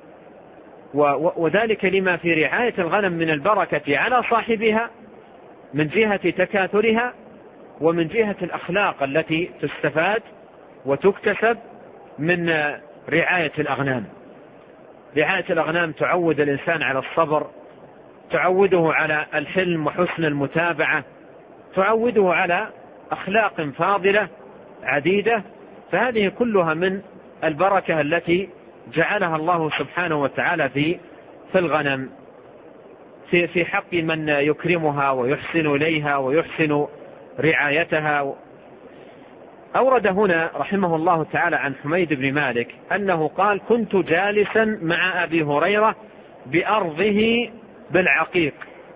وذلك لما في رعاية الغنم من البركة على صاحبها من جهة تكاثرها ومن جهة الأخلاق التي تستفاد وتكتسب من رعاية الأغنام. رعاية الأغنام تعود الإنسان على الصبر، تعوده على الحلم وحسن المتابعة، تعوده على أخلاق فاضلة عديدة. فهذه كلها من البركة التي جعلها الله سبحانه وتعالى في في الغنم في في حق من يكرمها ويحسن إليها ويحسن رعايتها. أورد هنا رحمه الله تعالى عن حميد بن مالك أنه قال: كنت جالسا مع أبي هريرة بأرضه بالعقيق.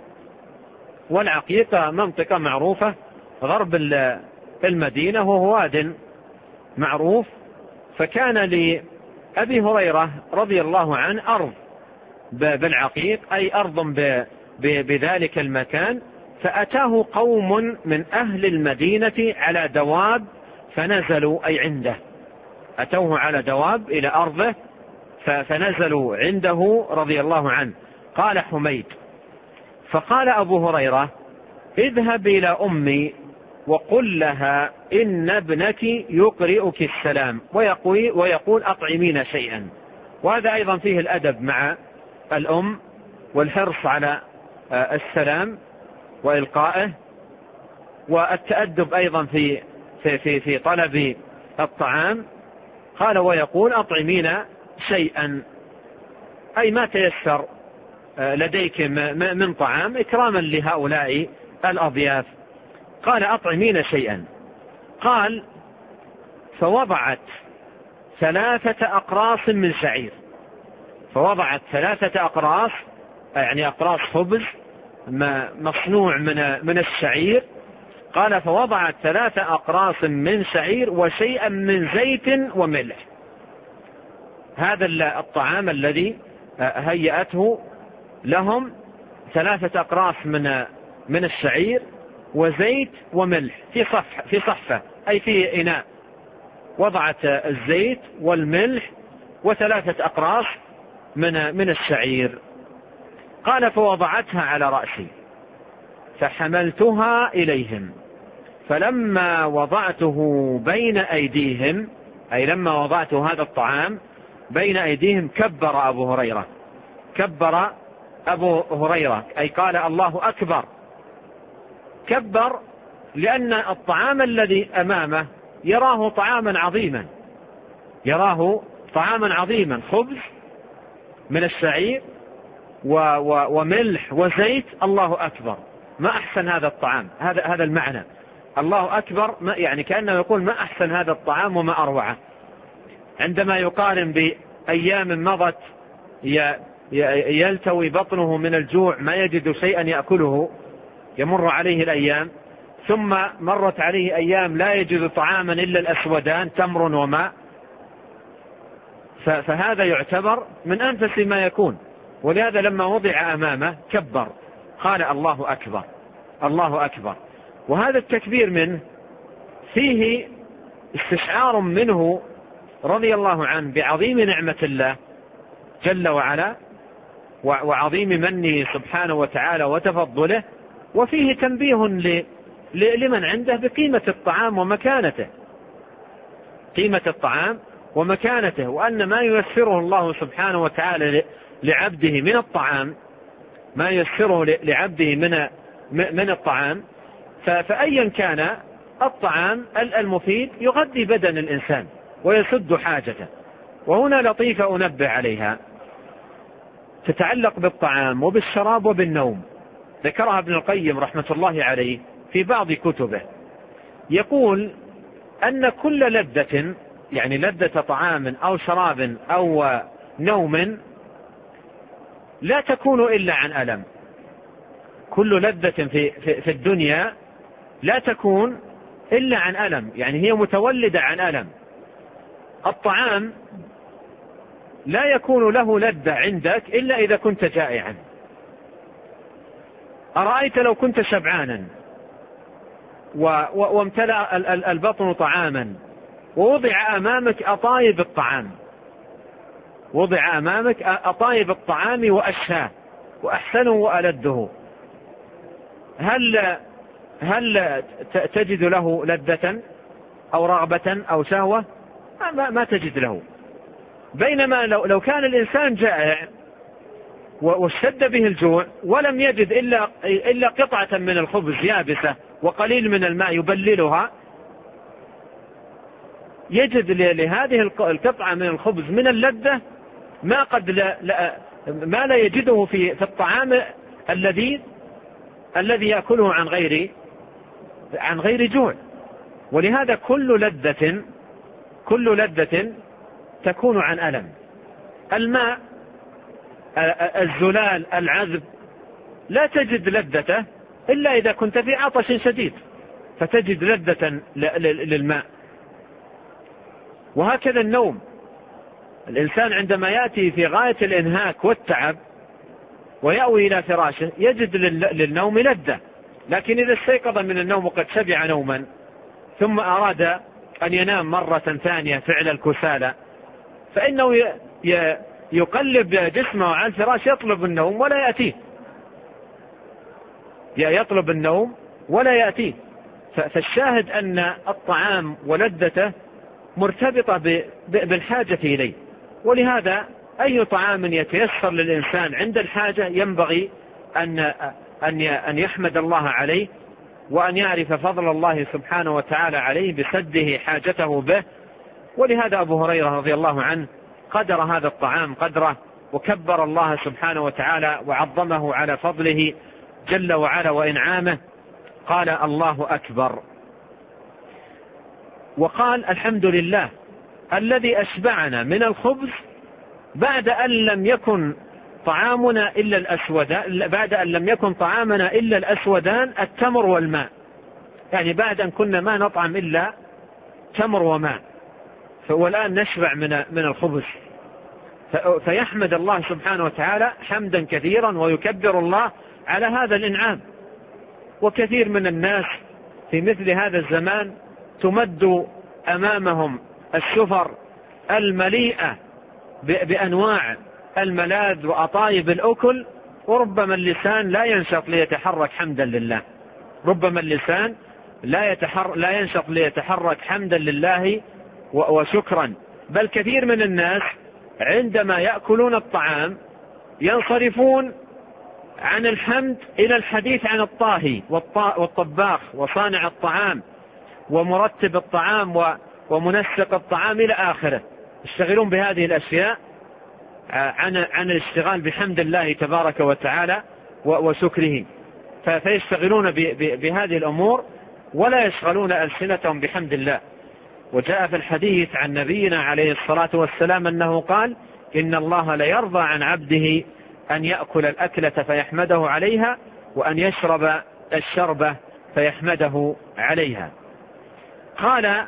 والعقيق منطقة معروفة غرب المدينة وهو واد معروف. فكان لأبي هريرة رضي الله عنه أرض بالعقيق أي أرض بذلك المكان، فأتاه قوم من أهل المدينة على دواب فنزلوا أي عنده، أتوه على دواب إلى أرضه فنزلوا عنده رضي الله عنه. قال حميد: فقال أبو هريرة: اذهب إلى أمي وقل لها إن ابنك يقرئك السلام ويقول, ويقول أطعمين شيئا. وهذا أيضا فيه الأدب مع الأم والحرص على السلام وإلقائه، والتأدب أيضا في في في, في طلب الطعام. قال: ويقول أطعمين شيئا أي ما تيسر لديك من طعام إكراما لهؤلاء الأضياف. قال: أطعمين شيئا. قال: فوضعت ثلاثة أقراص من شعير. فوضعت ثلاثة أقراص يعني أقراص خبز مصنوع من من الشعير. قال: فوضعت ثلاثة أقراص من شعير وشيئا من زيت وملح. هذا الطعام الذي هيأته لهم ثلاثة أقراص من من الشعير وزيت وملح في صفحة في صحفة أي في إناء. وضعت الزيت والملح وثلاثة أقراص من من الشعير. قال: فوضعتها على رأسي فحملتها إليهم، فلما وضعته بين أيديهم أي لما وضعت هذا الطعام بين أيديهم كبر أبو هريرة كبر أبو هريرة أي قال: الله أكبر. كبر لأن الطعام الذي أمامه يراه طعاما عظيما يراه طعاما عظيما خبز من الشعير وملح وزيت. الله أكبر، ما أحسن هذا الطعام. هذا هذا المعنى، الله أكبر، ما يعني كأنه يقول ما أحسن هذا الطعام وما أروعه. عندما يقارن بأيام مضت يلتوي بطنه من الجوع ما يجد شيئا يأكله، يمر عليه الأيام، ثم مرت عليه أيام لا يجد طعاما إلا الأسودان تمر وماء، فهذا يعتبر من أنفس ما يكون. ولهذا لما وضع أمامه كبر قال: الله أكبر الله أكبر. وهذا التكبير منه فيه استشعار منه رضي الله عنه بعظيم نعمة الله جل وعلا وعظيم منه سبحانه وتعالى وتفضله، وفيه تنبيه لمن عنده بقيمة الطعام ومكانته، قيمة الطعام ومكانته، وأن ما ييسره الله سبحانه وتعالى لعبده من الطعام، ما ييسره لعبده من من الطعام، فأيا كان الطعام المفيد يغذي بدن الإنسان ويسد حاجته. وهنا لطيفة أنبه عليها تتعلق بالطعام وبالشراب وبالنوم، ذكرها ابن القيم رحمة الله عليه في بعض كتبه، يقول أن كل لذة، يعني لذة طعام أو شراب أو نوم، لا تكون إلا عن ألم. كل لذة في, في, في الدنيا لا تكون إلا عن ألم، يعني هي متولدة عن ألم. الطعام لا يكون له لذة عندك إلا إذا كنت جائعا. أرأيت لو كنت شبعانا وامتلأ البطن طعاما ووضع أمامك أطايب الطعام، وضع أمامك أطايب الطعام وأشهاه وأحسنه وألده، هل هل تجد له لذة أو رغبة أو شهوة؟ ما, ما تجد له. بينما لو, لو كان الإنسان جائع واشتد به الجوع ولم يجد إلا, إلا قطعة من الخبز يابسة وقليل من الماء يبللها، يجد لهذه القطعة من الخبز من اللذة ما قد لا, لا, ما لا يجده في, في الطعام الذي الذي يأكله عن غير عن غير جوع. ولهذا كل لذة كل لذة تكون عن ألم. الماء، الزلال، العذب، لا تجد لذته إلا إذا كنت في عطش شديد فتجد لذة للماء. وهكذا النوم، الإنسان عندما يأتي في غاية الإنهاك والتعب ويأوي إلى فراشه يجد للنوم لذة، لكن إذا استيقظ من النوم وقد شبع نوما ثم أراد أن ينام مرة ثانية فعل الكسالى فإنه يقلب جسمه على الفراش يطلب النوم ولا يأتيه، يطلب النوم ولا يأتيه. فالشاهد أن الطعام ولذته مرتبطة بالحاجة إليه، ولهذا أي طعام يتيسر للإنسان عند الحاجة ينبغي أن أن يحمد الله عليه وأن يعرف فضل الله سبحانه وتعالى عليه بسده حاجته به. ولهذا أبو هريرة رضي الله عنه قدر هذا الطعام قدره وكبر الله سبحانه وتعالى وعظمه على فضله جل وعلا وإنعامه، قال الله أكبر، وقال الحمد لله الذي أشبعنا من الخبز بعد أن لم يكن طعامنا إلا الأسودان، بعد أن لم يكن طعامنا إلا الأسودان التمر والماء، يعني بعد أن كنا ما نطعم إلا تمر وماء والآن نشبع من من الخبز. فيحمد الله سبحانه وتعالى حمدا كثيرا ويكبر الله على هذا الإنعام. وكثير من الناس في مثل هذا الزمان تمد أمامهم السفر المليئة بأنواع الملاذ وأطايب الأكل، وربما اللسان لا ينشط ليتحرك حمدا لله، ربما اللسان لا يتحر لا ينشط ليتحرك حمدا لله وشكرا. بل كثير من الناس عندما يأكلون الطعام ينصرفون عن الحمد إلى الحديث عن الطاهي والطباخ وصانع الطعام ومرتب الطعام ومنسق الطعام إلى آخره، يشتغلون بهذه الأشياء عن عن الاشتغال بحمد الله تبارك وتعالى وشكره، فيشتغلون بهذه الأمور ولا يشغلون ألسنتهم بحمد الله. وجاء في الحديث عن نبينا عليه الصلاة والسلام أنه قال إن الله لا يرضى عن عبده أن يأكل الأكلة فيحمده عليها وأن يشرب الشربة فيحمده عليها. قال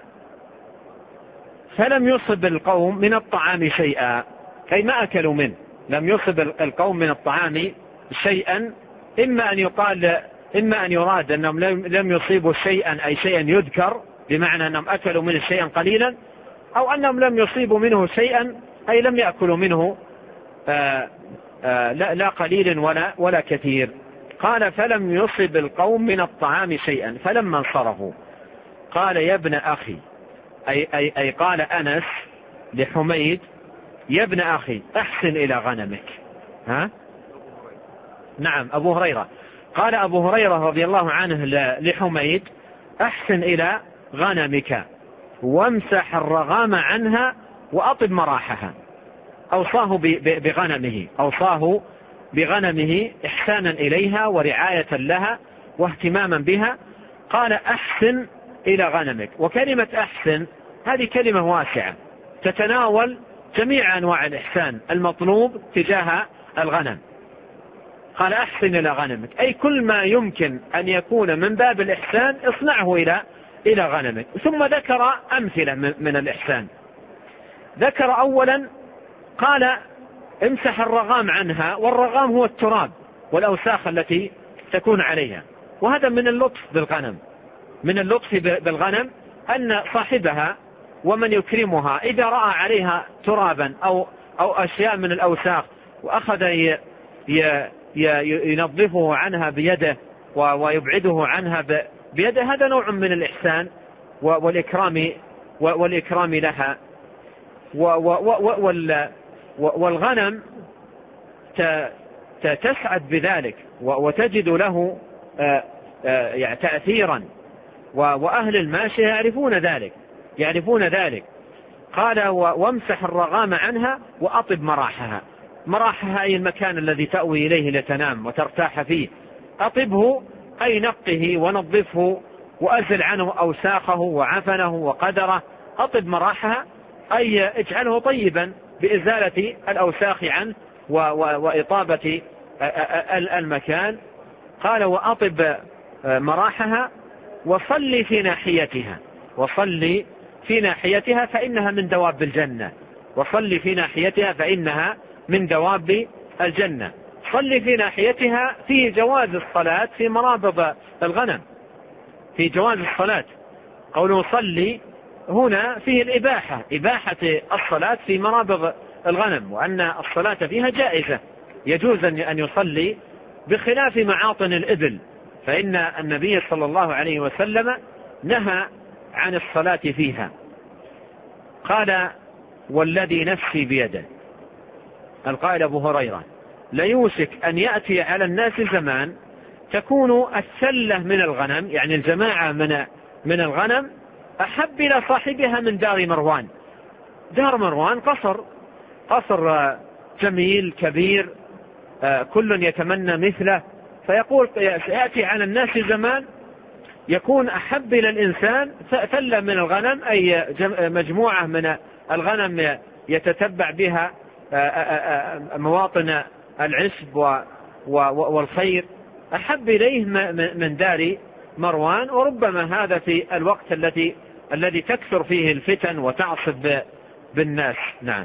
فلم يصب القوم من الطعام شيئا، أي ما أكلوا منه، لم يصب القوم من الطعام شيئا، إما أن يقال إما أن يراد أنهم لم يصيبوا شيئا أي شيئا يذكر بمعنى أنهم أكلوا منه شيئا قليلا، أو أنهم لم يصيبوا منه شيئا أي لم يأكلوا منه آآ آآ لا, لا قليل ولا, ولا كثير. قال فلم يصب القوم من الطعام شيئا، فلما انصرفوا قال يا ابن أخي، أي, أي, أي قال أنس لحميد يا ابن أخي أحسن إلى غنمك. ها؟ نعم أبو هريرة. قال أبو هريرة رضي الله عنه لحميد أحسن إلى غنمك وامسح الرغام عنها وأطب مراحها. أوصاه بغنمه أوصاه بغنمه إحسانا إليها ورعاية لها واهتماما بها. قال أحسن إلى غنمك، وكلمة أحسن هذه كلمة واسعة تتناول جميع أنواع الإحسان المطلوب تجاه الغنم. قال أحسن إلى غنمك أي كل ما يمكن أن يكون من باب الإحسان اصنعه إلى إلى غنمك. ثم ذكر أمثلة من الإحسان. ذكر أولا قال امسح الرغام عنها، والرغام هو التراب والأوساخ التي تكون عليها، وهذا من اللطف بالغنم. من اللطف بالغنم أن صاحبها ومن يكرمها إذا رأى عليها ترابا أو, أو أشياء من الأوساخ وأخذ ي ي ينظفه عنها بيده ويبعده عنها بيده، هذا نوع من الإحسان والإكرام والإكرام لها. والغنم تسعد بذلك وتجد له تأثيرا، وأهل الماشية يعرفون ذلك يعرفون ذلك. قال وامسح الرغام عنها وأطب مراحها. مراحها أي المكان الذي تأوي إليه لتنام وترتاح فيه. أطبه أي نقه ونظفه وأزل عنه أوساخه وعفنه وقدره. أطب مراحها أي اجعله طيبا بإزالة الأوساخ عنه وإطابة المكان. قال وأطب مراحها وصلي في ناحيتها وصلي في ناحيتها فإنها من دواب الجنة وصلي في ناحيتها فإنها من دواب الجنة. صلي في ناحيتها في جواز الصلاة في مرابض الغنم، في جواز الصلاة. قوله صلي هنا فيه الإباحة، إباحة الصلاة في مرابض الغنم، وأن الصلاة فيها جائزة يجوز أن يصلي، بخلاف معاطن الإبل فإن النبي صلى الله عليه وسلم نهى عن الصلاة فيها. قال والذي نفسي بيده، القائل أبو هريرة ليوشك أن يأتي على الناس زمان تكون السلة من الغنم، يعني الجماعة من من الغنم أحب إلى صاحبها من دار مروان. دار مروان قصر قصر جميل كبير كل يتمنى مثله، فيقول سيأتي على الناس زمان يكون أحب إلى الإنسان سلة من الغنم، أي مجموعة من الغنم يتتبع بها مواطن العشب والخير، أحب إليه من دار مروان. وربما هذا في الوقت الذي الذي تكثر فيه الفتن وتعصب بالناس. نعم.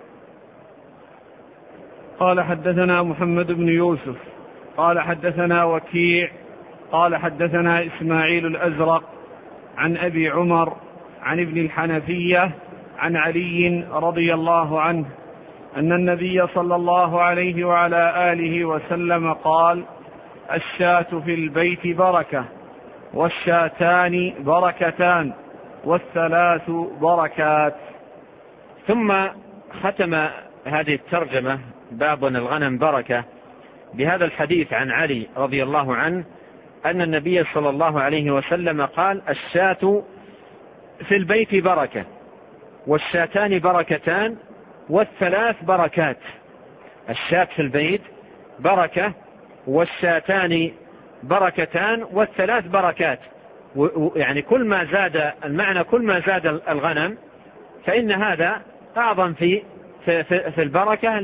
قال حدثنا محمد بن يوسف قال حدثنا وكيع قال حدثنا إسماعيل الأزرق عن أبي عمر عن ابن الحنفية عن علي رضي الله عنه أن النبي صلى الله عليه وعلى آله وسلم قال الشاة في البيت بركة والشاتان بركتان والثلاث بركات. ثم ختم هذه الترجمة باب الغنم بركة بهذا الحديث عن علي رضي الله عنه أن النبي صلى الله عليه وسلم قال الشاة في البيت بركة والشاتان بركتان والثلاث بركات. الشاة في البيت بركة والشاتان بركتان والثلاث بركات، يعني كل ما زاد المعنى كل ما زاد الغنم فإن هذا أعظم في في, في البركة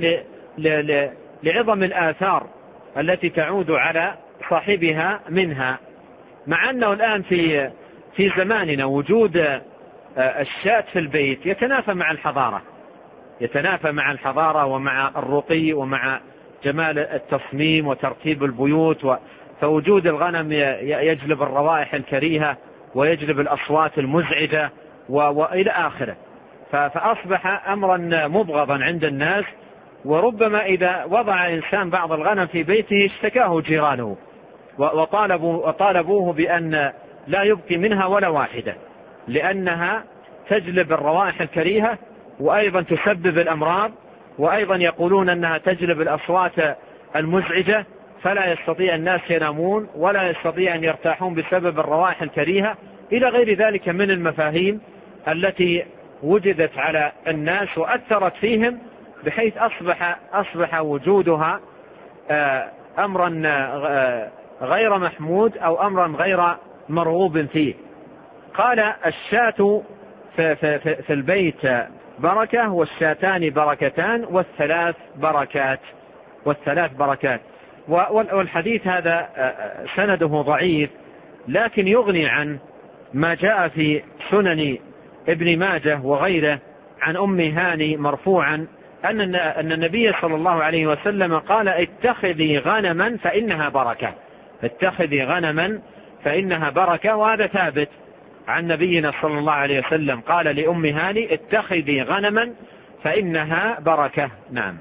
لعظم الآثار التي تعود على صاحبها منها. مع أنه الآن في في زماننا وجود الشاة في البيت يتنافى مع الحضارة يتنافى مع الحضارة ومع الرقي ومع جمال التصميم وترتيب البيوت، فوجود الغنم يجلب الروائح الكريهة ويجلب الأصوات المزعجة وإلى آخره. فأصبح أمرا مبغضا عند الناس، وربما إذا وضع إنسان بعض الغنم في بيته اشتكاه جيرانه وطالبوا وطالبوه بأن لا يبقي منها ولا واحدة، لأنها تجلب الروائح الكريهة وأيضا تسبب الأمراض، وأيضا يقولون أنها تجلب الأصوات المزعجة، فلا يستطيع الناس ينامون ولا يستطيع أن يرتاحون بسبب الروائح الكريهة إلى غير ذلك من المفاهيم التي وجدت على الناس وأثرت فيهم، بحيث أصبح, أصبح وجودها أمرا غير محمود أو أمرا غير مرغوب فيه. قال الشاة في, في, في البيت بركة، والشاتان بركتان، والثلاث بركات والثلاث بركات. والحديث هذا سنده ضعيف، لكن يغني عن ما جاء في سنن ابن ماجه وغيره عن أم هاني مرفوعا أن أن النبي صلى الله عليه وسلم قال اتخذي غنما فإنها بركة، اتخذي غنما فإنها بركة. وهذا ثابت عن نبينا صلى الله عليه وسلم، قال لأم هاني اتخذي غنما فإنها بركة. نعم.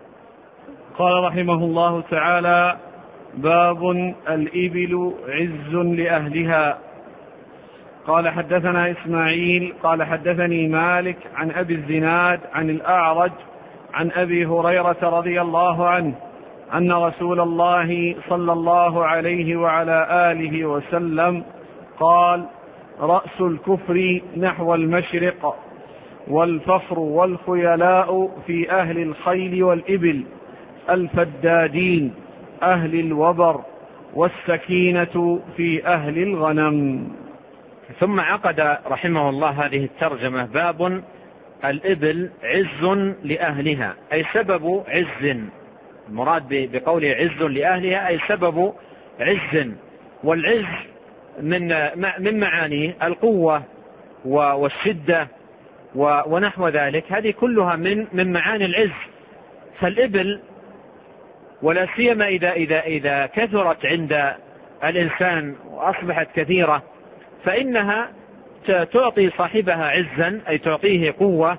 قال رحمه الله تعالى: باب الإبل عز لأهلها. قال حدثنا إسماعيل قال حدثني مالك عن أبي الزناد عن الأعرج عن أبي هريرة رضي الله عنه أن رسول الله صلى الله عليه وعلى آله وسلم قال: رأس الكفر نحو المشرق، والفخر والخيلاء في أهل الخيل والإبل، الفدادين أهل الوبر، والسكينة في أهل الغنم. ثم عقد رحمه الله هذه الترجمة: باب الإبل عز لأهلها، أي سبب عز. المراد بقوله عز لأهلها أي سبب عز، والعز من من معانيه القوة والشدة ونحو ذلك، هذه كلها من من معاني العز. فالإبل ولا سيما إذا إذا إذا كثرت عند الإنسان وأصبحت كثيرة، فإنها تعطي صاحبها عزا، أي تعطيه قوة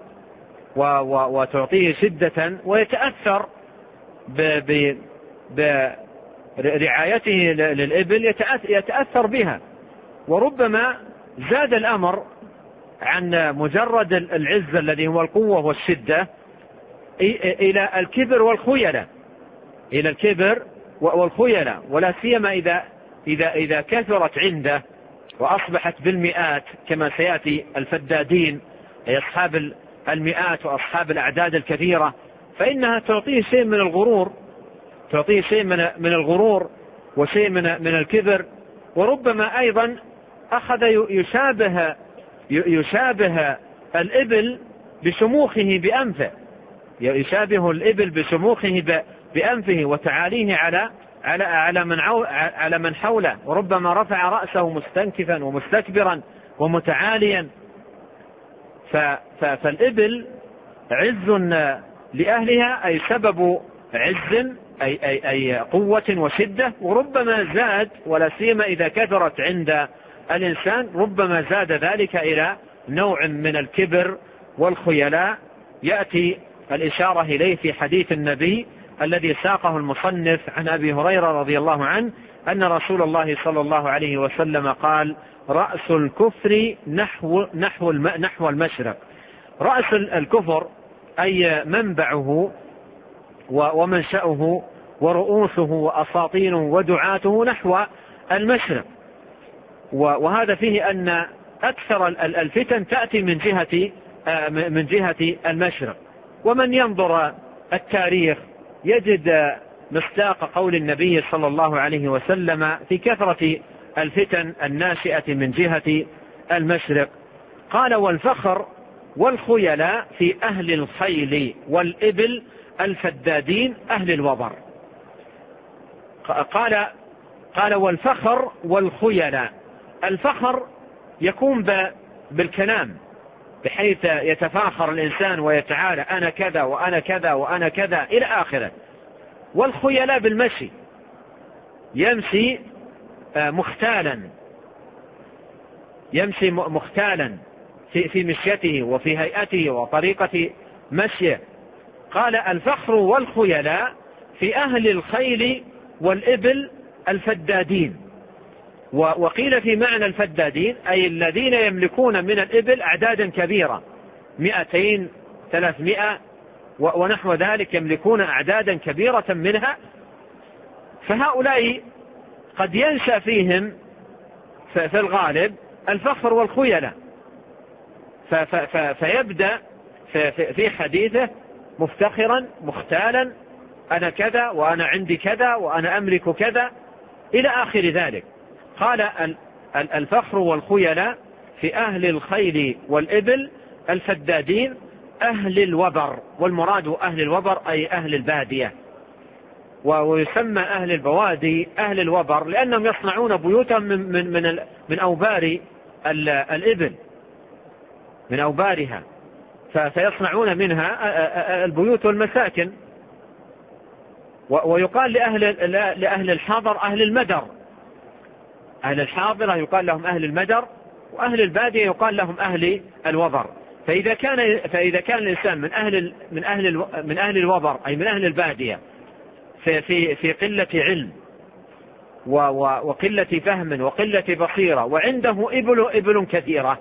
وتعطيه شدة، ويتأثر برعايته للإبل، يتأثر بها. وربما زاد الأمر عن مجرد العز الذي هو القوة والشدة إلى الكبر والخيلة، إلى الكبر والخيلة، ولا سيما إذا إذا إذا كثرت عنده وأصبحت بالمئات، كما سيأتي الفدادين أي أصحاب المئات وأصحاب الأعداد الكثيرة، فإنها تعطيه شيء من الغرور، تعطيه شيء من من الغرور وشيء من من الكبر. وربما أيضا أخذ يشابه يشابه الإبل بشموخه بأنفه، يشابه الإبل بشموخه بأنفه وتعاليه على على على من على من حوله، وربما رفع رأسه مستنكفا ومستكبرا ومتعاليا. فالإبل عز لأهلها أي سبب عز، أي, أي, أي قوة وشدة. وربما زاد، ولا سيما إذا كثرت عند الإنسان، ربما زاد ذلك إلى نوع من الكبر والخيلاء، يأتي الإشارة إليه في حديث النبي الذي ساقه المصنف عن أبي هريرة رضي الله عنه أن رسول الله صلى الله عليه وسلم قال: رأس الكفر نحو, نحو, نحو المشرق. رأس الكفر أي منبعه ومنشأه ورؤوسه وأساطينه ودعاته نحو المشرق. وهذا فيه أن أكثر الفتن تأتي من جهة من جهة المشرق. ومن ينظر التاريخ يجد مصداق قول النبي صلى الله عليه وسلم في كثرة الفتن الناشئة من جهة المشرق. قال: والفخر والخيلاء في أهل الخيل والإبل، الفدادين أهل الوبر. قال قال والفخر والخيلاء. الفخر يكون بالكلام، بحيث يتفاخر الإنسان ويتعالى: أنا كذا وأنا كذا وأنا كذا إلى آخره. والخيلاء بالمشي، يمشي مختالا يمشي مختالا في, في مشيته وفي هيئته وطريقة مشيه. قال الفخر والخيلاء في أهل الخيل والإبل الفدادين. وقيل في معنى الفدادين أي الذين يملكون من الإبل أعدادا كبيرة، مئتين ثلاثمائة ونحو ذلك، يملكون أعدادا كبيرة منها. فهؤلاء قد ينشأ فيهم في الغالب الفخر والخيلاء، فيبدأ في حديثه مفتخرا مختالا، أنا كذا وأنا عندي كذا وأنا أملك كذا إلى آخر ذلك. قال الفخر والخيلاء في أهل الخيل والإبل الفدادين أهل الوبر، والمراد أهل الوبر أي أهل البادية، ويسمى أهل البوادي أهل الوبر لأنهم يصنعون بيوتهم من, من, من, من أوبار الإبل، من أوبارها، فيصنعون منها البيوت والمساكن. ويقال لأهل, لأهل الحاضر أهل المدر، أهل الحاضرة يقال لهم أهل المدر، وأهل البادية يقال لهم أهل الوبر. فإذا كان فإذا كان الإنسان من أهل من أهل من أهل الوبر أي من أهل البادية في في في قلة علم وقلة فهم وقلة بصيرة، وعنده إبل إبل كثيرة،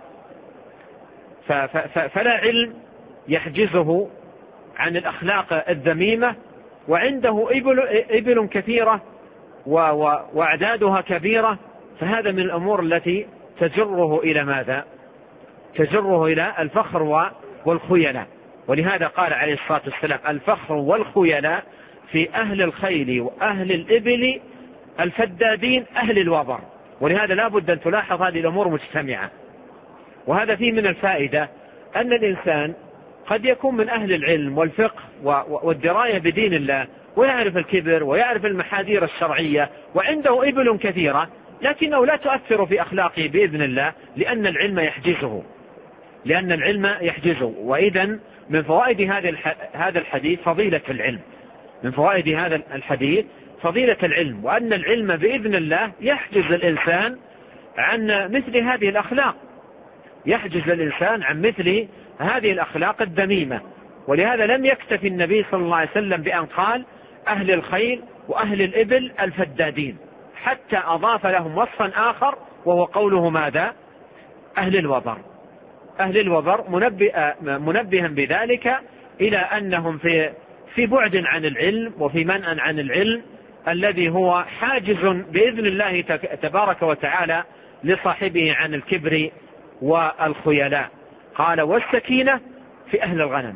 فلا علم يحجزه عن الأخلاق الذميمة، وعنده إبل إبل كثيرة وأعدادها كبيرة، فهذا من الأمور التي تجره إلى ماذا؟ تجره إلى الفخر والخيلاء. ولهذا قال عليه الصلاة والسلام الفخر والخيلاء في أهل الخيل وأهل الإبل الفدادين أهل الوبر. ولهذا لا بد أن تلاحظ هذه الأمور مجتمعة. وهذا فيه من الفائدة أن الإنسان قد يكون من أهل العلم والفقه والدراية بدين الله، ويعرف الكبر ويعرف المحاذير الشرعية، وعنده إبل كثيرة، لكنه لا تؤثر في أخلاقه بإذن الله، لأن العلم يحجزه لأن العلم يحجزه. وإذن من فوائد هذا الحديث فضيلة العلم، من فوائد هذا الحديث فضيلة العلم، وأن العلم بإذن الله يحجز الإنسان عن مثل هذه الأخلاق، يحجز الإنسان عن مثل هذه الأخلاق الذميمة. ولهذا لم يكتفي النبي صلى الله عليه وسلم بأن قال أهل الخيل وأهل الإبل الفدادين، حتى أضاف لهم وصفا آخر وهو قوله ماذا؟ أهل الوبر. أهل الوبر منبها بذلك إلى أنهم في في بعد عن العلم وفي منأ عن العلم الذي هو حاجز بإذن الله تبارك وتعالى لصاحبه عن الكبر والخيلاء. قال والسكينة في أهل الغنم،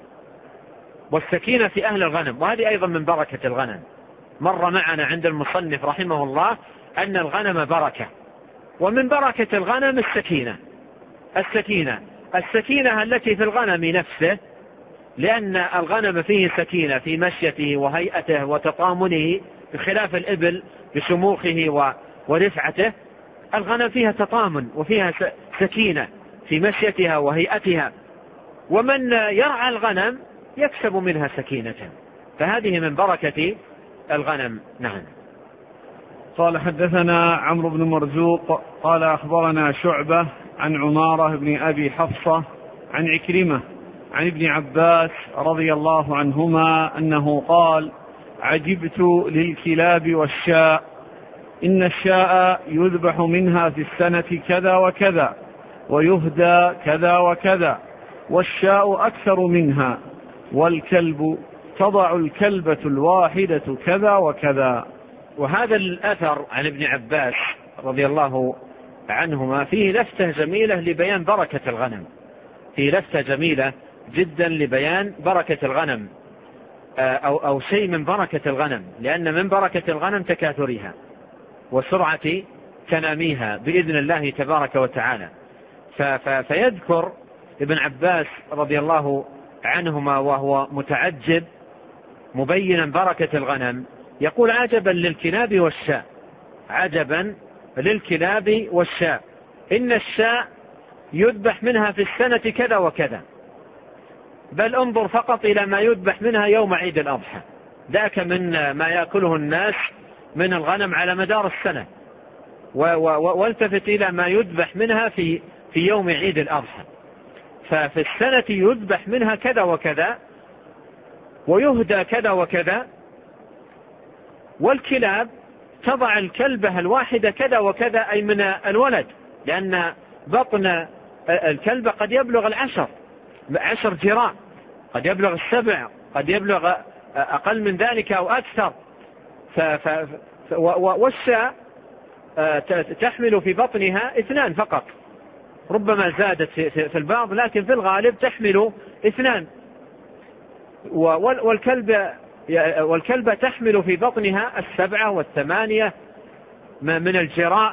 والسكينة في أهل الغنم، وهذه أيضا من بركة الغنم. مر معنا عند المصنف رحمه الله أن الغنم بركة، ومن بركة الغنم السكينة. السكينة السكينة التي في الغنم نفسه، لأن الغنم فيه سكينة في مشيته وهيئته وتطامنه، بخلاف الإبل بشموخه ورفعته. الغنم فيها تطامن وفيها سكينة في مشيتها وهيئتها، ومن يرعى الغنم يكسب منها سكينة، فهذه من بركة الغنم. نعم. قال حدثنا عمرو بن مرزوق قال أخبرنا شعبة عن عمارة بن أبي حفصة عن عكرمة عن ابن عباس رضي الله عنهما أنه قال عجبت للكلاب والشاء، إن الشاء يذبح منها في السنة كذا وكذا ويهدى كذا وكذا، والشاء أكثر منها، والكلب تضع الكلبة الواحدة كذا وكذا. وهذا الأثر عن ابن عباس رضي الله عنهما فيه لفتة جميلة لبيان بركة الغنم، فيه لفتة جميلة جدا لبيان بركة الغنم، أو, أو شيء من بركة الغنم، لأن من بركة الغنم تكاثرها وسرعة تناميها بإذن الله تبارك وتعالى. فيذكر ابن عباس رضي الله عنهما وهو متعجب مبينا بركة الغنم، يقول عجبا للكلاب والشاء، عجبا للكلاب والشاء، إن الشاء يذبح منها في السنة كذا وكذا، بل انظر فقط إلى ما يذبح منها يوم عيد الأضحى، ذاك من ما يأكله الناس من الغنم على مدار السنة. والتفت إلى ما يذبح منها في في يوم عيد الأضحى. ففي السنة يذبح منها كذا وكذا ويهدى كذا وكذا، والكلاب تضع الكلبة الواحدة كذا وكذا أي من الولد، لأن بطن الكلبة قد يبلغ العشر عشر ذراع، قد يبلغ السبع، قد يبلغ أقل من ذلك أو أكثر. والشاة تحمل في بطنها اثنان فقط، ربما زادت في البعض لكن في الغالب تحمل اثنان. والكلب والكلبة تحمل في بطنها السبعة والثمانية من الجراء.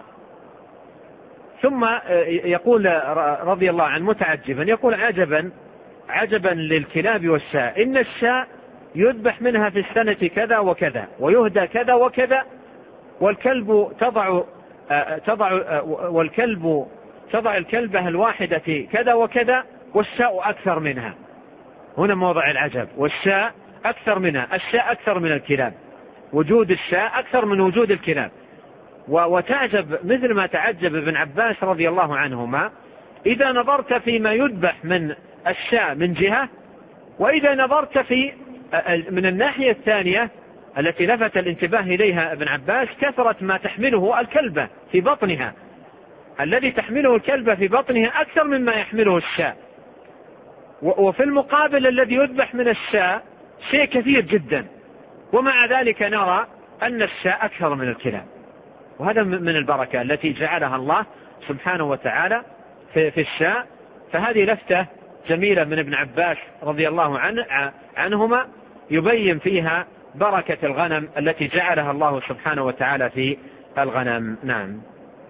ثم يقول رضي الله عنه متعجبا، يقول عجبا عجبا للكلاب والشاة، إن الشاة يذبح منها في السنة كذا وكذا ويهدى كذا وكذا، والكلب تضع تضع والكلب تضع الكلبة الواحدة كذا وكذا والشاء أكثر منها. هنا موضع العجب، والشاء أكثر منها، الشاء أكثر من الكلاب، وجود الشاء أكثر من وجود الكلاب. وتعجب مثل ما تعجب ابن عباس رضي الله عنهما إذا نظرت فيما يذبح من الشاء من جهة، وإذا نظرت في من الناحية الثانية التي لفت الانتباه إليها ابن عباس كثرة ما تحمله الكلبة في بطنها، الذي تحمله الكلبة في بطنها أكثر مما يحمله الشاء. وفي المقابل الذي يذبح من الشاء شيء كثير جدا، ومع ذلك نرى أن الشاء أكثر من الكلاب. وهذا من البركة التي جعلها الله سبحانه وتعالى في, في الشاء. فهذه لفتة جميلة من ابن عباس رضي الله عنه عنهما يبين فيها بركة الغنم التي جعلها الله سبحانه وتعالى في الغنم. نعم.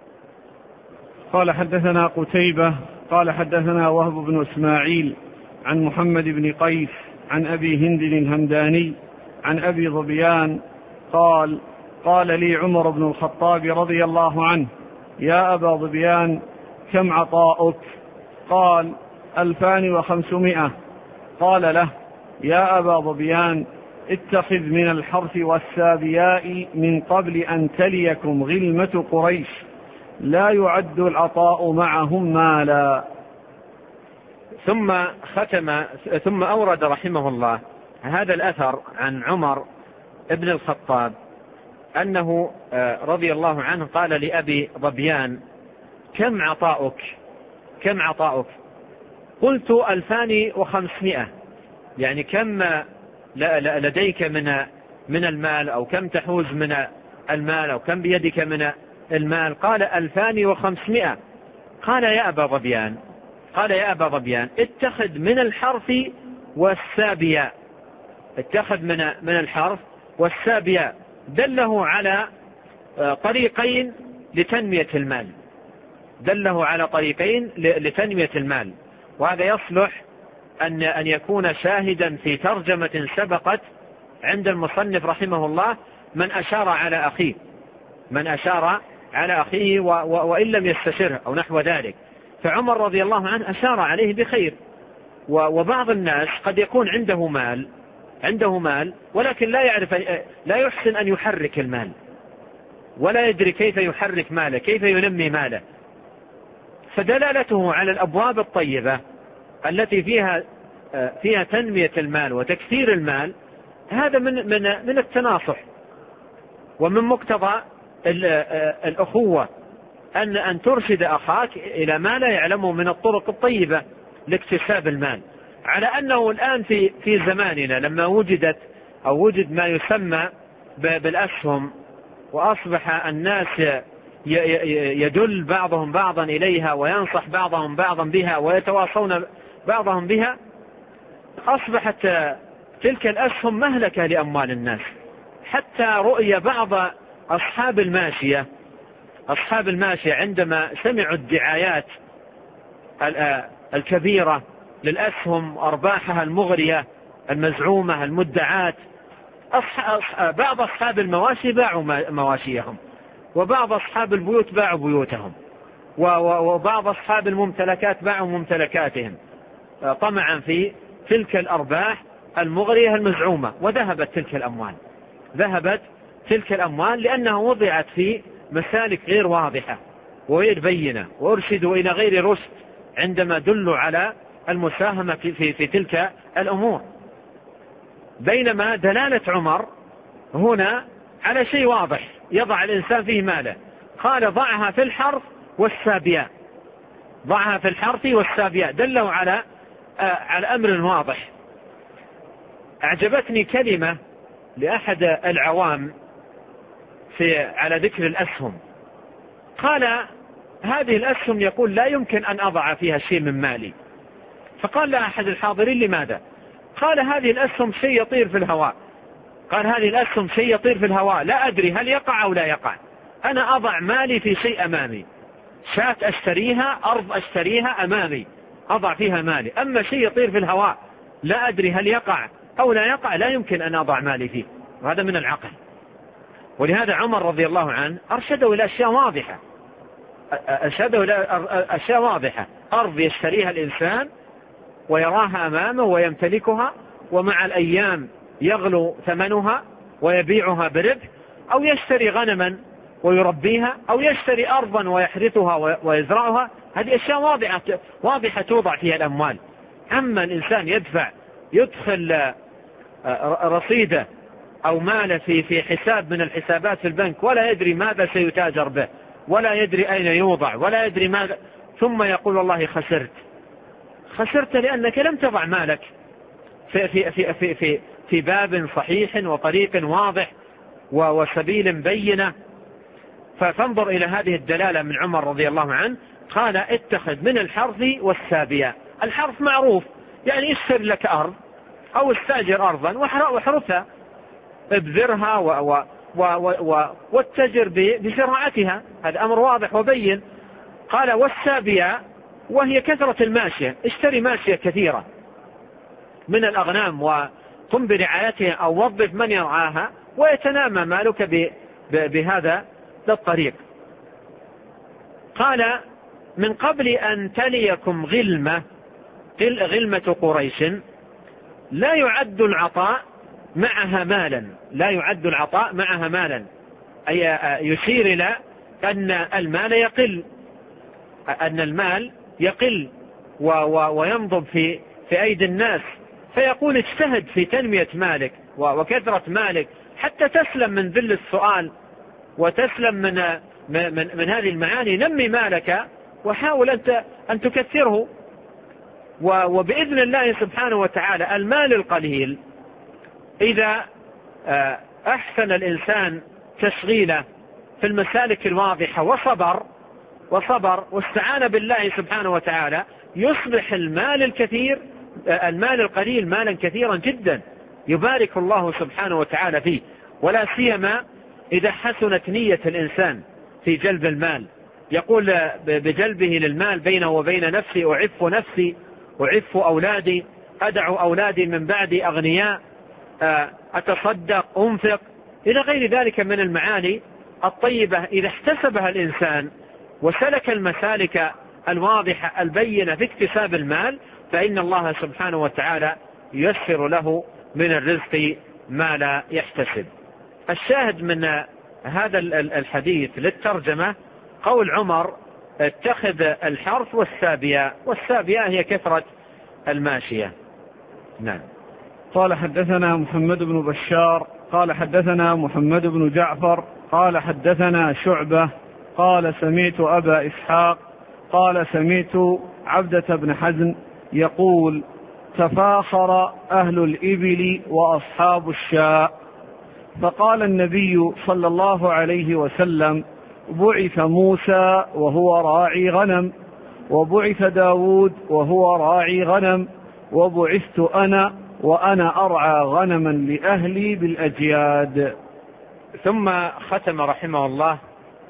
قال حدثنا قتيبة قال حدثنا وهب بن إسماعيل عن محمد بن قيس عن أبي هند الهمداني عن أبي ظبيان قال قال لي عمر بن الخطاب رضي الله عنه يا أبا ظبيان كم عطاؤك؟ قال ألفان وخمسمائة. قال له يا أبا ظبيان اتخذ من الحرث والسابياء من قبل أن تليكم غلمة قريش لا يعد العطاء معهم مالا. ثم ختم ثم أورد رحمه الله هذا الأثر عن عمر ابن الخطاب أنه رضي الله عنه قال لأبي ظبيان كم عطاؤك كم عطاؤك قلت ألفان وخمسمائة، يعني كم لديك من من المال أو كم تحوز من المال أو كم بيدك من المال؟ قال ألفان وخمسمائة. قال يا أبا ظبيان قال يا أبا ظبيان اتخذ من الحرث والسابياء اتخذ من من الحرث والسابياء. دله على طريقين لتنمية المال دله على طريقين لتنمية المال وهذا يصلح أن أن يكون شاهدا في ترجمة سبقت عند المصنف رحمه الله من أشار على أخيه من أشار على أخيه وإن لم يستشره أو نحو ذلك. فعمر رضي الله عنه أشار عليه بخير. وبعض الناس قد يكون عنده مال عنده مال ولكن لا يعرف لا يحسن أن يحرك المال ولا يدري كيف يحرك ماله كيف ينمي ماله. فدلالته على الأبواب الطيبة التي فيها فيها تنمية المال وتكثير المال هذا من من من التناصح ومن مقتضى الأخوة أن أن ترشد أخاك إلى ما لا يعلمه من الطرق الطيبة لاكتساب المال. على أنه الآن في في زماننا لما وجدت أو وجد ما يسمى بالأسهم وأصبح الناس يدل بعضهم بعضا إليها وينصح بعضهم بعضا بها ويتواصون بعضهم بها، أصبحت تلك الأسهم مهلكة لأموال الناس. حتى رؤية بعض أصحاب الماشية أصحاب الماشية عندما سمعوا الدعايات الكبيرة للأسهم أرباحها المغرية المزعومة المدعاة، بعض أصحاب المواشي باعوا مواشيهم وبعض أصحاب البيوت باعوا بيوتهم وبعض أصحاب الممتلكات باعوا ممتلكاتهم طمعا في تلك الأرباح المغرية المزعومة. وذهبت تلك الأموال ذهبت تلك الأموال لأنها وضعت في مسالك غير واضحة وغير بينة، وأرشدوا إلى غير رشد عندما دلوا على المساهمة في, في, في تلك الأمور. بينما دلالة عمر هنا على شيء واضح يضع الإنسان فيه ماله، قال ضعها في الحرث والسابياء، ضعها في الحرث والسابياء، دلوا على على أمر واضح. أعجبتني كلمة لأحد العوام في على ذكر الأسهم، قال هذه الأسهم يقول لا يمكن أن أضع فيها شيء من مالي. فقال له أحد الحاضرين لماذا؟ قال هذه الأسهم شيء يطير في الهواء، قال هذه الأسهم شيء يطير في الهواء لا أدري هل يقع أو لا يقع، أنا أضع مالي في شيء أمامي، شاة أشتريها، أرض أشتريها أمامي أضع فيها مالي، أما شيء يطير في الهواء لا أدري هل يقع أو لا يقع لا يمكن أن أضع مالي فيه. وهذا من العقل. ولهذا عمر رضي الله عنه أرشده إلى أشياء واضحة، أرشده إلى أشياء واضحة، أرض يشتريها الإنسان ويراها أمامه ويمتلكها، ومع الأيام يغلو ثمنها ويبيعها بربح، أو يشتري غنما ويربيها، أو يشتري أرضا ويحرثها ويزرعها. هذه أشياء واضحة واضحة توضع فيها الأموال. أما الإنسان يدفع يدخل رصيده أو ماله في في حساب من الحسابات في البنك ولا يدري ماذا سيتاجر به، ولا يدري أين يوضع، ولا يدري ماذا، ثم يقول والله خسرت. خسرت لأنك لم تضع مالك في في في في في, في باب صحيح وطريق واضح وسبيل بينة. فانظر إلى هذه الدلالة من عمر رضي الله عنه، قال اتخذ من الحرث والسابية. الحرث معروف، يعني اشتر لك أرض أو استأجر أرضا واحرثها، ابذرها و و و و واتجر بزراعتها، هذا أمر واضح وبين. قال والسابية وهي كثرة الماشية، اشتري ماشية كثيرة من الأغنام وقم برعايتها أو وظف من يرعاها ويتنامى مالك بهذا الطريق. قال من قبل أن تليكم غلمة، غلمة قريش لا يعد العطاء معها مالا، لا يعد العطاء معها مالا، أي يشير إلى أن المال يقل، أن المال يقل وينضب في في أيدي الناس. فيقول اجتهد في تنمية مالك وكثرة مالك حتى تسلم من ذل السؤال وتسلم من من من هذه المعاني. نمي مالك وحاول أنت أن تكثره، وبإذن الله سبحانه وتعالى المال القليل إذا أحسن الإنسان تشغيله في المسالك الواضحة وصبر وصبر واستعان بالله سبحانه وتعالى، يصبح المال الكثير المال القليل مالا كثيرا جدا يبارك الله سبحانه وتعالى فيه. ولا سيما إذا حسنت نية الإنسان في جلب المال، يقول بجلبه للمال بينه وبين نفسي أعف نفسي أعف أولادي، أدع أولادي من بعدي أغنياء، أتصدق أنفق، إلى غير ذلك من المعاني الطيبة. إذا احتسبها الإنسان وسلك المسالك الواضحة البينة في اكتساب المال، فإن الله سبحانه وتعالى ييسر له من الرزق ما لا يحتسب. الشاهد من هذا الحديث للترجمة قول عمر اتخذ الحرث والسابية، والسابية هي كثرة الماشية. نعم. قال حدثنا محمد بن بشار قال حدثنا محمد بن جعفر قال حدثنا شعبة قال سمعت أبا إسحاق قال سمعت عبدة بن حزم يقول تفاخر أهل الإبل وأصحاب الشاء، فقال النبي صلى الله عليه وسلم بعث موسى وهو راعي غنم، وبعث داود وهو راعي غنم، وبعثت أنا وأنا أرعى غنما لأهلي بالأجياد. ثم ختم رحمه الله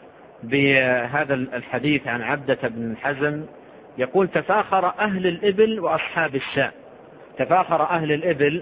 بهذا الحديث عن عبدة بن حزم يقول تفاخر أهل الإبل وأصحاب الشاء، تفاخر أهل الإبل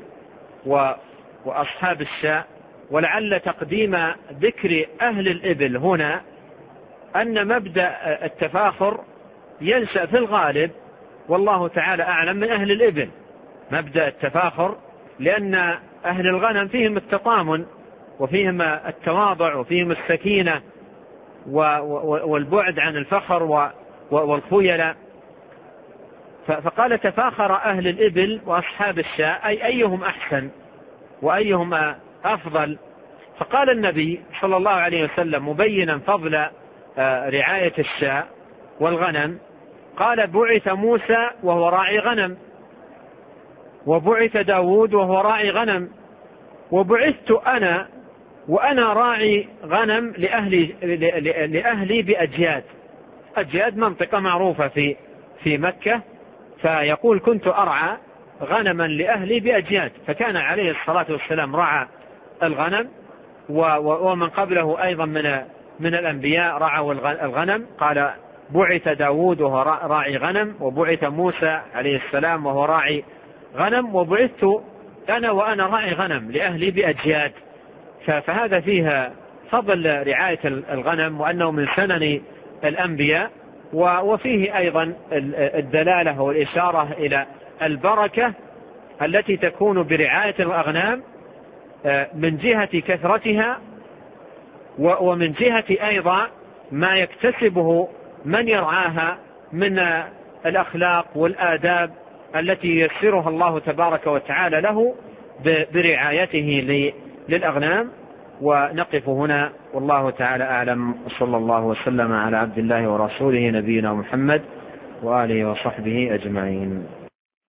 وأصحاب الشاء. ولعل تقديم ذكر أهل الإبل هنا أن مبدأ التفاخر ينشأ في الغالب والله تعالى أعلم من أهل الإبل، مبدأ التفاخر، لأن أهل الغنم فيهم التطامن وفيهم التواضع وفيهم السكينة والبعد عن الفخر والخيلاء. فقال تفاخر أهل الإبل وأصحاب الشاء، أي أيهم أحسن وأيهم أفضل. فقال النبي صلى الله عليه وسلم مبينا فضل رعاية الشاء والغنم، قال بعث موسى وهو راعي غنم، وبعث داود وهو راعي غنم، وبعثت أنا وأنا راعي غنم لأهلي, لأهلي بأجياد. أجياد منطقة معروفة في في مكة، فيقول كنت أرعى غنما لأهلي بأجياد. فكان عليه الصلاة والسلام رعى الغنم، ومن قبله أيضا من من الأنبياء رعوا الغنم. قال بعث داود وهو راعي غنم، وبعث موسى عليه السلام وهو راعي غنم، وبعثت أنا وأنا راعي غنم لأهلي بأجياد. فهذا فيها فضل رعاية الغنم، وأنه من سنن الأنبياء، وفيه أيضا الدلالة والإشارة إلى البركة التي تكون برعاية الأغنام من جهة كثرتها، ومن جهة أيضا ما يكتسبه من يرعاها من الأخلاق والآداب التي ييسرها الله تبارك وتعالى له برعايته للأغنام. ونقف هنا، والله تعالى أعلم، صلى الله وسلم على عبد الله ورسوله نبينا محمد وآله وصحبه أجمعين.